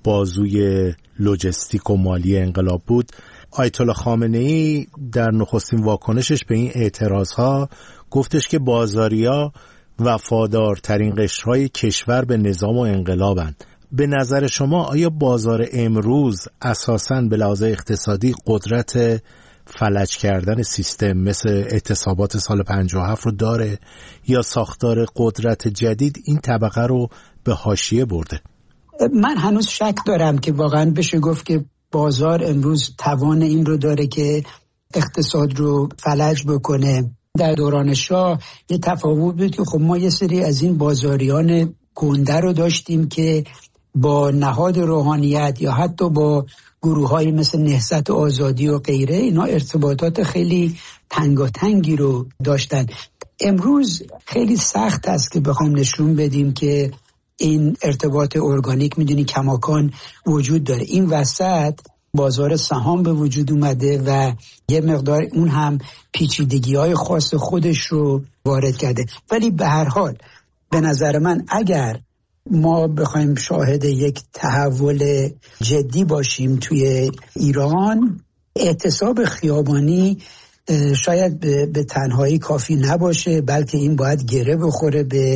بازوی لوجستیک و مالی انقلاب بود. آیت الله خامنه‌ای در نخستین واکنشش به این اعتراضها گفتش که بازاریا وفادارترین قشرهای کشور به نظام و انقلابند. به نظر شما آیا بازار امروز اساساً به لحاظ اقتصادی قدرت فلج کردن سیستم مثل اعتصابات سال پنجاه و هفت رو داره یا ساختار قدرت جدید این طبقه رو به حاشیه برده؟ من هنوز شک دارم که واقعاً بشه گفت که بازار امروز توان این رو داره که اقتصاد رو فلج بکنه. در دوران شاه یه تفاوت بود که خب ما یه سری از این بازاریان گنده رو داشتیم که با نهاد روحانیت یا حتی با گروه‌هایی مثل نهضت آزادی و غیره اینا ارتباطات خیلی تنگاتنگی رو داشتن. امروز خیلی سخت است که بخوام نشون بدیم که این ارتباط ارگانیک میدونی کماکان وجود داره. این وسط بازار سهام به وجود اومده و یه مقدار اون هم پیچیدگی‌های خاص خودش رو وارد کرده. ولی به هر حال به نظر من اگر ما بخوایم شاهد یک تحول جدی باشیم توی ایران، اعتصاب خیابانی شاید به تنهایی کافی نباشه، بلکه این باید گره بخوره به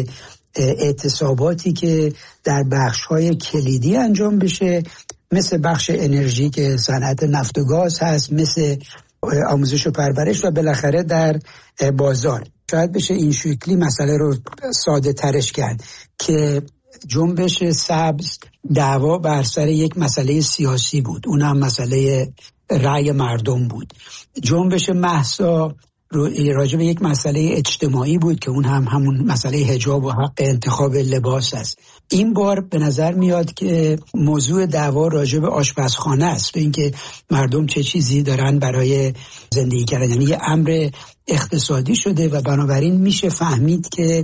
اعتصاباتی که در بخش‌های کلیدی انجام بشه، مثل بخش انرژی که صنعت نفت و گاز هست، مثل آموزش و پرورش و بالاخره در بازار. شاید بشه این شکلی مسئله رو ساده ترش کرد که جنبش سبز دعوا بر سر یک مسئله سیاسی بود، اون هم مسئله رأی مردم بود. جنبش مهسا راجع به یک مسئله اجتماعی بود که اون هم همون مسئله حجاب و حق انتخاب لباس است. این بار به نظر میاد که موضوع دعوا راجع به آشپزخانه است، به اینکه مردم چه چیزی دارن برای زندگی کردن، یعنی یه امر اقتصادی شده و بنابراین میشه فهمید که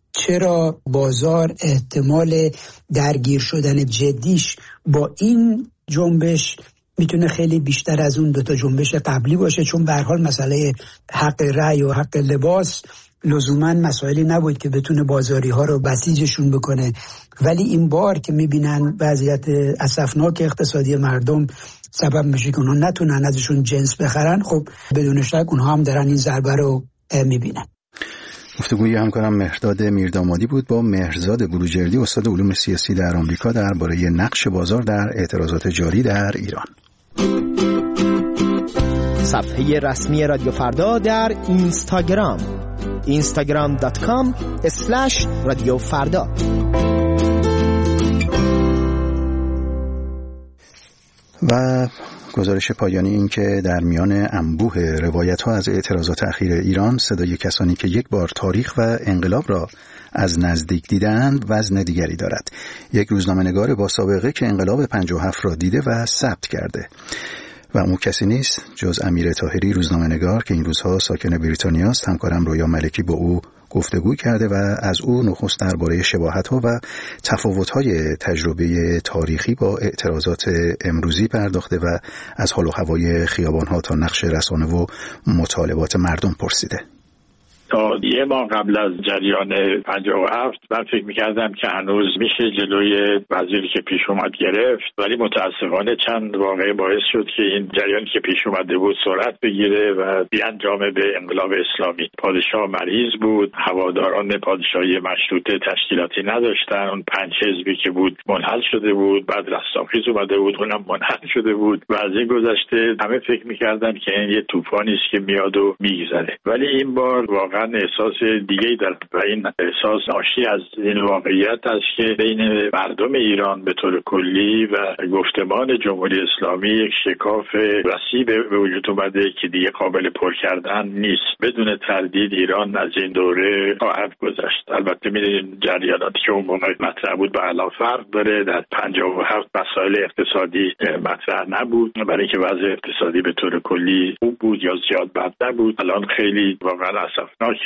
چرا بازار احتمال درگیر شدن جدیش با این جنبش میتونه خیلی بیشتر از اون دوتا جنبش قبلی باشه، چون به هر حال مسئله حق رأی و حق لباس لزوما مسائلی نبود که بتونه بازاری ها رو بسیجشون بکنه. ولی این بار که میبینن وضعیت اسفناک اقتصادی مردم سبب میشه که اونها نتونن ازشون جنس بخرن، خب بدون شک اونها هم دارن این ضربه رو میبینن. گفتگوی همکارم مهرداد میردامادی بود با مهرزاد بروجردی، استاد علوم سیاسی در آمریکا، درباره نقش بازار در اعتراضات جاری در ایران. صفحه رسمی رادیو فردا در اینستاگرام اینستاگرام دات کام اسلش رادیو فردا. و گزارش پایانی این که در میان انبوه روایت‌ها از اعتراضات اخیر ایران، صدای کسانی که یک بار تاریخ و انقلاب را از نزدیک دیدند وزن دیگری دارد. یک روزنامه‌نگار با سابقه که انقلاب پنجاه و هفت را دیده و ثبت کرده و اون کسی نیست جز امیر طاهری، روزنامه‌نگار که این روزها ساکن بریتانیا است. همکارم رویا ملکی با او گفتگو کرده و از او نخست درباره شباهت‌ها و تفاوت‌های تجربه تاریخی با اعتراضات امروزی پرداخته و از حال و هوای خیابان‌ها تا نقش رسانه و مطالبات مردم پرسیده. تا یه ماه قبل از جریان پنجاه و هفت من فکر می‌کردم که هنوز میشه جلوی وزیری که پیش اومد گرفت، ولی متاسفانه چند واقعه باعث شد که این جریانی که پیش اومده بود سرعت بگیره و بیانجامه به انقلاب اسلامی. پادشاه مریض بود، هواداران پادشاهی مشروطه تشکیلاتی نداشتن، اون پنج حزبی که بود منحل شده بود، بعد رستاخیز اومده بود اونم منحل شده بود و از این گذشته همه فکر می‌کردن که این یه طوفانی است که میاد و میگذره. ولی این بار واقعا احساس دیگه‌ای دارم و این احساس ناشی از این واقعیت است که بین مردم ایران به طور کلی و گفتمان جمهوری اسلامی یک شکاف وسیع به وجود اومده که دیگه قابل پر کردن نیست. بدون تردید ایران از این دوره خواهد گذشت. البته می‌دونید جریاناتی که اون موقع مطرح بود به علاوه فرق داره. در پنجاه و هفت مسائل اقتصادی مطرح نبود، برای اینکه وضع اقتصادی به طور کلی خوب بود یا زیاد بد نبود. الان خیلی واقعا اسفناکه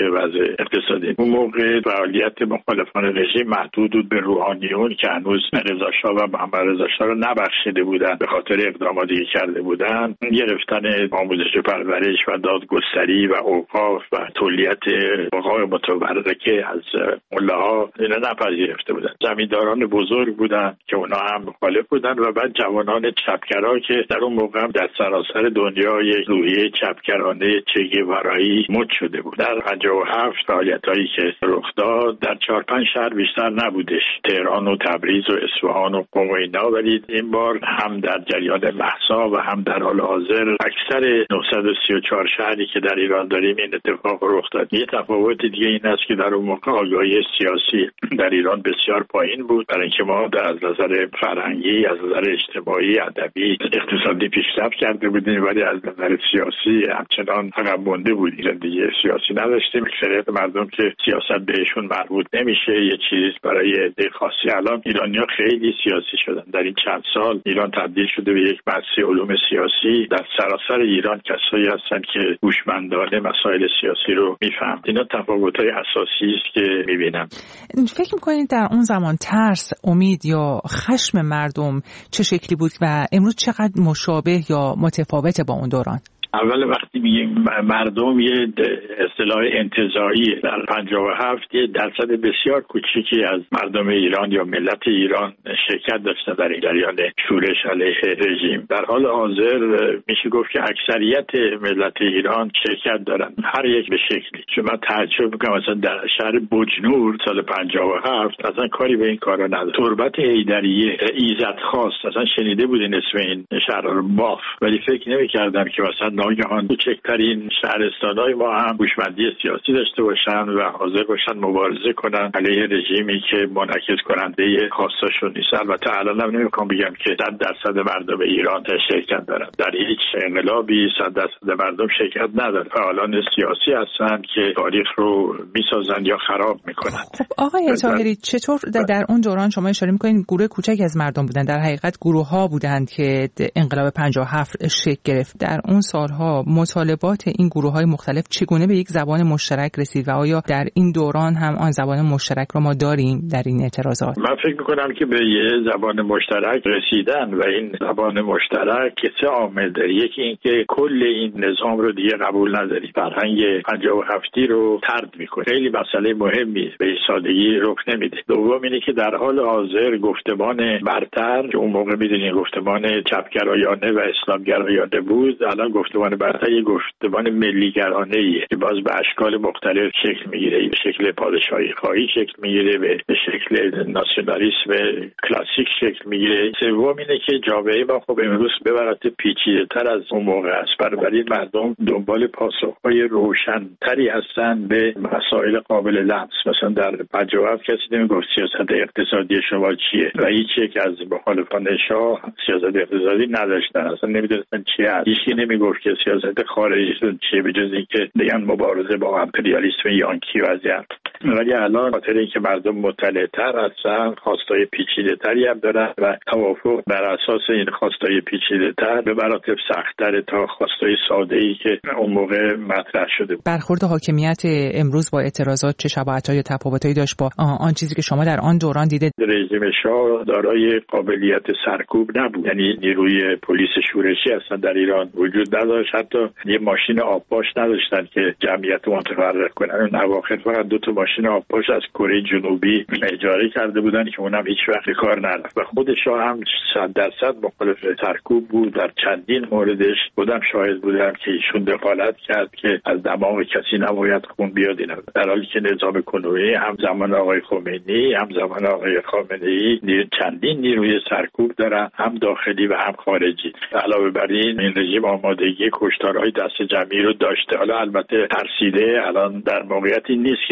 وضع اقتصادی. اون موقع فعالیت مخالفان رژیم محدود بود به روحانیون که هنوز رضا شاه و محمد رضا شاه رو نبخشیده بودن به خاطر اقداماتی که کرده بودن. گرفتن آموزش و پرورش و دادگستری و اوقاف و تولیت حقوق متبرکه از ملاها اینا نپذیرفته بودن. زمینداران بزرگ بودن که اونا هم مخالف بودن و بعد جوانان چپگرا که در اون موقع هم در سراسر دنیا یک روحیه چپگرانه چه گوارایی مد شده بود. در پنجاه و هفت فعالیتایی که رخ داد در چهار پنج شهر بیشتر نبودش، تهران و تبریز و اصفهان و قم و اینا، ولی این بار هم در جریان مهسا و هم در حال حاضر اکثر نهصد و سی و چهار شهری که در ایران داریم این اتفاق رخ داد. یه تفاوت دیگه این است که در اون موقع آگاهی سیاسی در ایران بسیار پایین بود، برای اینکه ما از نظر فرهنگی، از نظر اجتماعی، ادبی، اقتصادی پیشرفت کرده بودیم، ولی از نظر سیاسی همچنان عقب مونده بودیم. دیگه سیاسی نداشتیم. اکثریت مردم که سیاست بهشون مربوط نمیشه، یه چیز برای عده خاصی. الان ایرانی‌ها خیلی سیاسی شدن. در این چند سال ایران تبدیل شده به یک مرکز علوم سیاسی. در سراسر ایران کسایی هستن که هوشمندانه مسائل سیاسی رو میفهمن. اینا تفاوت‌های اساسی است که می‌بینم. فکر می‌کنید در اون زمان ترس، امید یا خشم مردم چه شکلی بود و امروز چقدر مشابه یا متفاوته با اون دوران؟ اول وقتی میگیم مردم، یه اصطلاح انتزاعی. در پنجاه و هفت یه درصد بسیار کوچیکی از مردم ایران یا ملت ایران شرکت داشتن در این جریان شورش علیه رژیم. در حال حاضر میشه گفت که اکثریت ملت ایران شرکت دارن، هر یک به شکلی. چون من تعجب میکنم مثلا در شهر بجنور سال پنجاه و هفت اصلا کاری به این کارا نداره. تربت حیدریه، ایزد خواست، اصلا شنیده بودین اسم این شهر رو؟ باف. ولی فکر نمی‌کردم که مثلا ناگهان کوچکترین شهرستان‌های ما هم هوشمندی سیاسی داشته باشن و حاضر باشن مبارزه کنن علیه رژیمی که منعکس کننده خواستاشون نیست. البته الان هم نمی‌خوام بگم که صد درصد مردم ایران شرکت دارن. در هیچ انقلابی صد درصد مردم شرکت ندارن. فعالان سیاسی هستن که تاریخ رو میسازن یا خراب میکنن. خب آقای طاهری، چطور در اون دوران شما اشاره می‌کنید گروه کوچکی از مردم بودن، در حقیقت گروه‌ها بودند که انقلاب پنجاه و هفت شکل گرفت. در اون سالها مطالبات این گروه‌های مختلف چگونه به یک زبان مشترک رسید و آیا در این دوران هم آن زبان مشترک رو ما داریم در این اعتراضات؟ من فکر می‌کنم که به یه زبان مشترک رسیدن و این زبان مشترک که سه عامل داره. یکی این که کل این نظام رو دیگه قبول نداری، فرهنگ پنجاه و هفتی رو طرد می‌کنه. خیلی مسئله مهمی به این سادگی رخ نمیده. دوم اینه که در حال حاضر گفتمان برتر که اون موقع می‌دونین گفتمان چپگرایانه و اسلامگرایانه بود، الان گفتمان برتر یه گفتمان ملیگرانه‌ایه که باز به اشکال مختلف شکل میگیره. به شکل پادشاهی خواهی شکل میگیره، به شکل ناسیونالیسم کلاسیک شکل میگیره. سوم اینه که جامعه ما خب امروز به مراتب پیچیده‌تر از اون موقع است. بنابراین مردم دنبال پاسخ‌های روشن‌تری هستن به مسائل قابل لمس. مثلا در پنجاه و هفت کسی نمیگفت سیاست اقتصادی شما چیه و هیچ یک از مخالفان شاه سیاست اقتصادی نداشتن، اصلا نمیدونستن چیه. هیچ نمیگفت که سیاست خارجیشون چیه به جز اینکه بگن مبارزه با امپریالیسم یانکی و از این. ولی الان خاطر اینکه مردم مطلع‌تر هستن، خواستای پیچیده‌تری هم دارن و توافق بر اساس این خواستای پیچیده‌تر به مراتب سخت‌تر تا خواستای ساده‌ای که اون موقع مطرح شده بود. برخورد حاکمیت امروز با اعتراضات چه شباهت‌های تفاوتایی داشت با آن چیزی که شما در آن دوران دیده؟ رژیم شاه دارای قابلیت سرکوب نبود، یعنی نیروی پلیس شورشی اصلا در ایران وجود نداشت. حتی یه ماشین آبپاش نداشتن که جمعیت متفرق کنن. اون اواخر فقط دو تا ماشین آبپاش از کره جنوبی اجاره کرده بودن که اونم هیچ وقت کار نرفت و خود شاه هم صد درصد مخالف سرکوب بود. در چندین موردش خودم شاهد بودم که ایشون دخالت کرد که از دماغ کسی نباید خون بیاد. اینا در حالی که نظام کنونی هم زمان آقای خمینی هم زمان آقای خامنه‌ای چندین نیروی سرکوب دارن، هم داخلی و هم خارجی. علاوه بر این این رژیم آمادگی کشتارهای دست جمعی رو داشته. حالا البته ترسیده، الان در موقعیتی نیست که این کار رو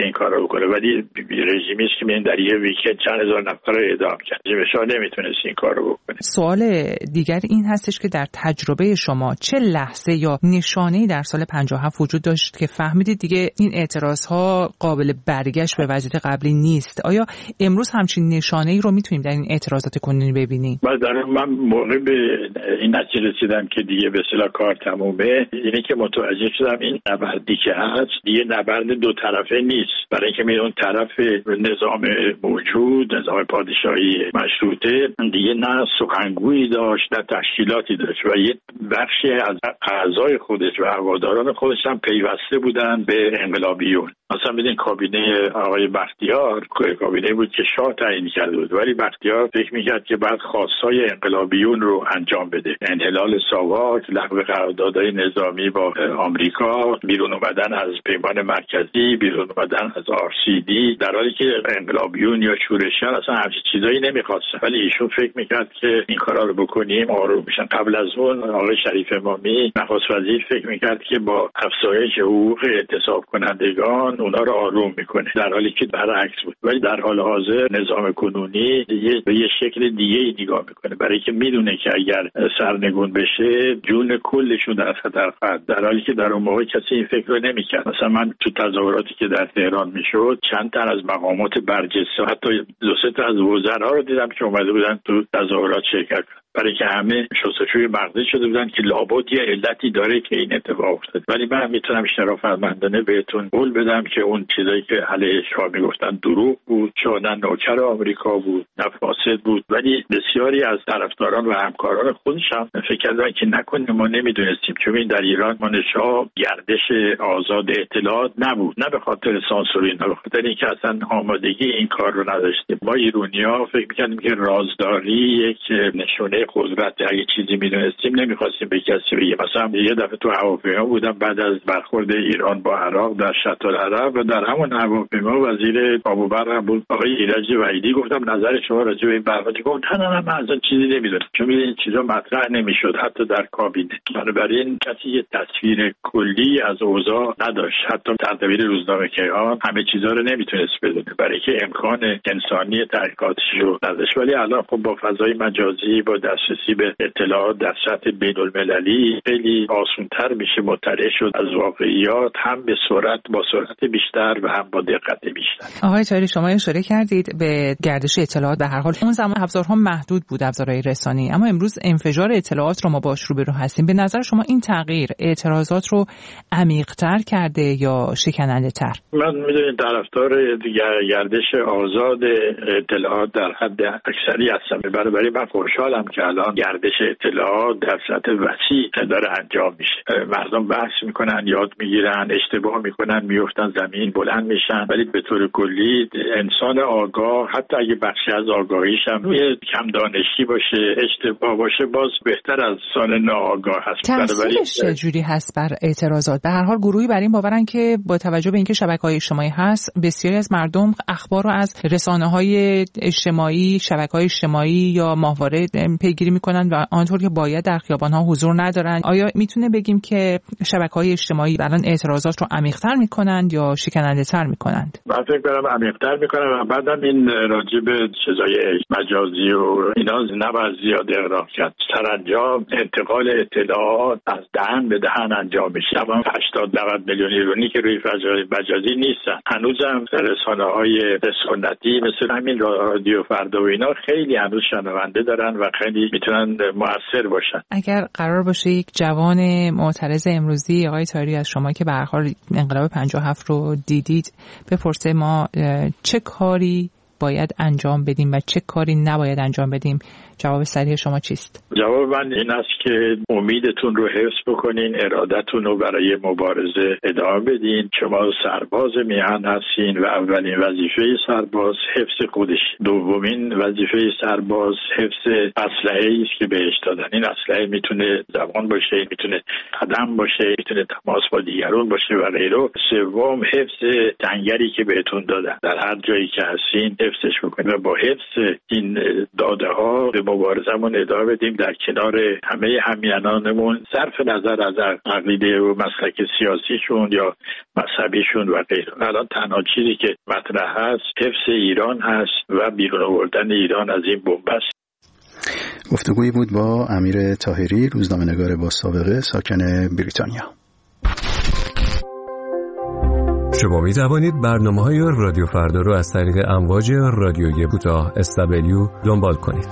بکنه، ولی رژیمی است که من در یه ویکند چند هزار نفر رو اعدام کرد. رژیم شاه نمیتونست این کار رو بکنه. سوال دیگر این هستش که در تجربه شما چه لحظه یا نشانه‌ای در سال پنجاه و هفت وجود داشت که فهمیدید دیگه این اعتراض‌ها قابل برگشت به وضعیت قبلی نیست؟ آیا امروز همچین نشانه‌ای رو میتونیم در این اعتراضات کنونی ببینیم؟ من موقع به این نتیجه رسیدم که دیگه به اصطلاح کار تمومه، اینه که متوجه شدم این نبردی که هست دیگه نبرد دو طرفه نیست. برای اینکه می اون طرف نظام موجود، نظام پادشاهی مشروطه، دیگه نه سخنگویی داشت نه تشکیلاتی داشت و یه بخشی از اعضای خودش و هواداران خودش هم پیوسته بودن به انقلابیون. مثلا بدین کابینه آقای بختیار کابینه بود که شاه تعیین کرده بود، ولی بختیار فکر میکرد که بعد خواستای انقلابیون رو انجام بده، انحلال ساواک، لغو قراردادهای نظامی با آمریکا، بیرون اومدن از پیمان مرکزی، بیرون اومدن از آر سی دی، در حالی که انقلابیون یا شورشیان اصلا همچین چیزایی نمیخواستن، ولی ایشون فکر میکرد که این کارا رو بکنیم آروم میشن. قبل از اون آقای شریف امامی نخست وزیر فکر میکرد که با افزایش حقوق اعتصاب کنندگان اونا رو آروم میکنه، در حالی که برعکس بود. ولی در حال حاضر نظام کنونی یه به یه شکل دیگه ای نگاه میکنه، برای که میدونه که اگر سرنگون بشه جون کلشون در خطر خواهد، در حالی که در اون موقع کسی این فکر رو نمیکرد. مثلا من تو تظاهراتی که در تهران میشد چند تا از مقامات برجسته، حتی دو سه تا از وزرا رو دیدم که اومده بودن تو تظاهرات شرکت کنن، برای که همه شستشوی مغزی شده بودن که لابد یه علتی داره که این اتفاق افتاد. ولی من میتونم شرافتمندانه بهتون قول بدم که اون چیزایی که علیه شاه میگفتن دروغ بود، چون نه نوکر آمریکا بود نه فاسد بود، ولی بسیاری از طرفداران و همکاران خودش هم فکر کردن که نکنه ما نمیدونستیم، چون این در ایران ما شاه گردش آزاد اطلاعات نبود، نه به خاطر سانسوری، نه به خاطر اینکه اصلا آمادگی این کار رو نداشتیم. ما ایرانی‌ها فکر می‌کردیم که رازداری یک نشونه قدرت، اگه چیزی میدونستیم نمیخواستیم به کسی بگیم. مثلا یه دفعه تو هواپیما بودم بعد از برخورد ایران با عراق در شط العرب و در همون هواپیما وزیر آب و برق بود آقای ایرج وحیدی، گفتم نظر شما راجع به این برنامه؟ گفت نه نه من اصلا چیزی نمیدونم، چون این چیزا مطرح نمیشد حتی در کابینه. بنابراین کسی یه تصویر کلی از اوضاع نداشت، حتی سردبیر روزنامه کیهان همه چیزا رو نمیتونست بدونه، برای که امکان انسانی تحقیقاتش رو نداشت. ولی الان خب با فضای مجازی، با دسترسی به اطلاعات در سطح بین‌المللی خیلی آسان‌تر میشه مطلع شد از واقعیات، هم به سرعت با سرعت بیشتر و هم با دقت بیشتر. آقای طاهری شما اشاره کردید به گردش اطلاعات، به هر حال اون زمان ابزارها محدود بود، ابزارهای رسانه‌ای، اما امروز انفجار اطلاعات رو ما باش روبرو هستیم. به نظر شما این تغییر اعتراضات رو عمیق‌تر کرده یا شکننده‌تر؟ من میدونید طرفدار گردش آزاد اطلاعات در حد اکثری هستم، برای من خوشحالم که الان گردش اطلاعات در سطح وسیع داره انجام میشه. مردم بحث میکنن، یاد میگیرن، اشتباه میکنن، میافتن زمین، بلند میشن، ولی به طور کلی انسان آگاه حتی اگه بخشی از آگاهیش هم روی کم دانشی باشه، اشتباه باشه، باز بهتر از انسان ناآگاه هست. تأثیرش چجوری هست بر اعتراضات؟ به هر حال گروهی بر این باورن که با توجه به اینکه شبکه‌های اجتماعی هست، بسیاری از مردم اخبار رو از رسانه‌های اجتماعی، شبکه‌های اجتماعی یا ماهواره پیگیری میکنن و آنطور که باید در خیابان‌ها حضور ندارن. آیا میتونه بگیم که شبکه‌های اجتماعی الان اعتراضات رو عمیق‌تر میکنند یا شکننده‌تر میکنند؟ من فکر کنم عمیق‌تر میکنن و بعدم این راجع به چیزای مجازی و اینا نباید زیاد اغراق کرد. سرانجام انتقال اطلاعات از دهن به دهن انجام میشه. اما هشتاد نود میلیون ایرانی که روی فضای مجازی نیستن. هنوزم رسانه‌های سنتی مثل همین رادیو فردا و اینا خیلی هنوز شنونده دارن و خیلی میتونن مؤثر باشن. اگر قرار باشه یک جوان معترض امروزی آقای طاهری از شما که به هر حال انقلاب پنجاه و هفت رو دیدید بپرسه ما چه کاری باید انجام بدیم و چه کاری نباید انجام بدیم، جواب سریع شما چیست؟ جواب من این است که امیدتون رو حفظ بکنین، ارادتون رو برای مبارزه ادامه بدین. شما سرباز میهن هستین و اولین وظیفه سرباز حفظ خودش، دومین وظیفه سرباز حفظ اسلحه‌ای است که بهش دادن. این اسلحه میتونه زبان باشه، میتونه قدم باشه، میتونه تماس با دیگران باشه و غیره. سوم حفظ جنگلی که بهتون دادن، در هر جایی که هستین حفظش بکنین و با حفظ این داده ها به مبارزمون ادامه بدیم در کنار همه همینانمون، صرف نظر از عقیده و مسلک سیاسیشون یا مذهبیشون و غیره. الان تنها چیزی که مطرح هست حفظ ایران هست و بیرون آوردن ایران از این بنبست. گفتگویی بود با امیر طاهری، روزنامه‌نگار با سابقه ساکن بریتانیا. شما می توانید برنامه‌های رادیو فردا رو از طریق امواج رادیویی کوتاه اس دبلیو دنبال کنید.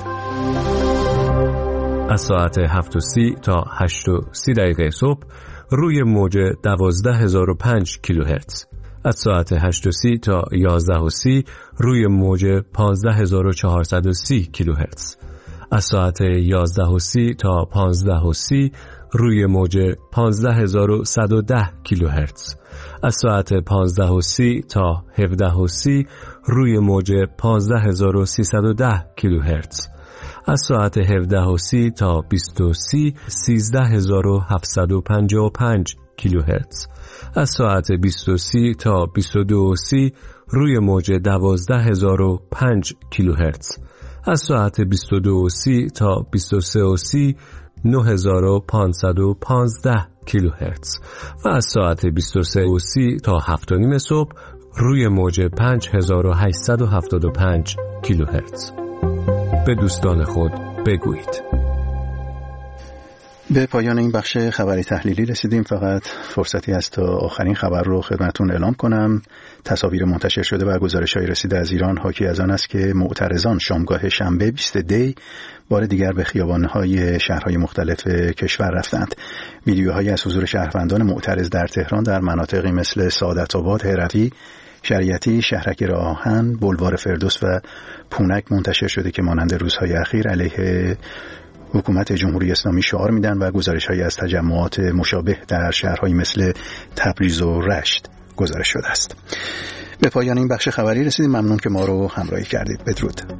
از ساعت هفت و سی تا هشت و سی دقیقه صبح روی موج دوازده هزار و پنج کیلوهرتز. از ساعت هشت و سی تا یازده و سی روی موج پانزده هزار و چهارصد و سی کیلوهرتز. از ساعت یازده و سی تا پانزده و سی روی موج پانزده هزار و صد و ده کیلوهرتز. از ساعت پانزده و سی تا هفده و سی روی موج پانزده هزار و سیصد و ده کیلوهرتز. از ساعت هفده و سی تا بیست و سی سیزده هزار و هفتصد و پنجاه و پنج کیلوهرتز. از ساعت بیست و سی تا بیست و دو و سی روی موج دوازده هزار و پنج کیلوهرتز. از ساعت بیست و دو و سی تا بیست و سه و سی نه هزار و پانصد و پانزده کیلوهرتز و از ساعت بیست و سه و سی تا هفت و نیم صبح روی موج پنج هزار و هشتصد و هفتاد و پنج کیلوهرتز. به دوستان خود بگویید. به پایان این بخش خبری تحلیلی رسیدیم. فقط فرصتی است تا آخرین خبر رو خدمتتون اعلام کنم. تصاویر منتشر شده و گزارش‌های رسیده از ایران حاکی از آن است که معترضان شامگاه شنبه بیست دی بار دیگر به خیابان‌های شهرهای مختلف کشور رفتند. ویدیوهایی از حضور شهروندان معترض در تهران در مناطقی مثل سعادت آباد، هروی، شریعتی، شهرک راهن، بلوار فردوس و پونک منتشر شده که مانند روزهای اخیر علیه حکومت جمهوری اسلامی شعار میدن و گزارش‌هایی از تجمعات مشابه در شهرهایی مثل تبریز و رشت گزارش شده است. به پایان این بخش خبری رسیدیم. ممنون که ما رو همراهی کردید. بدرود.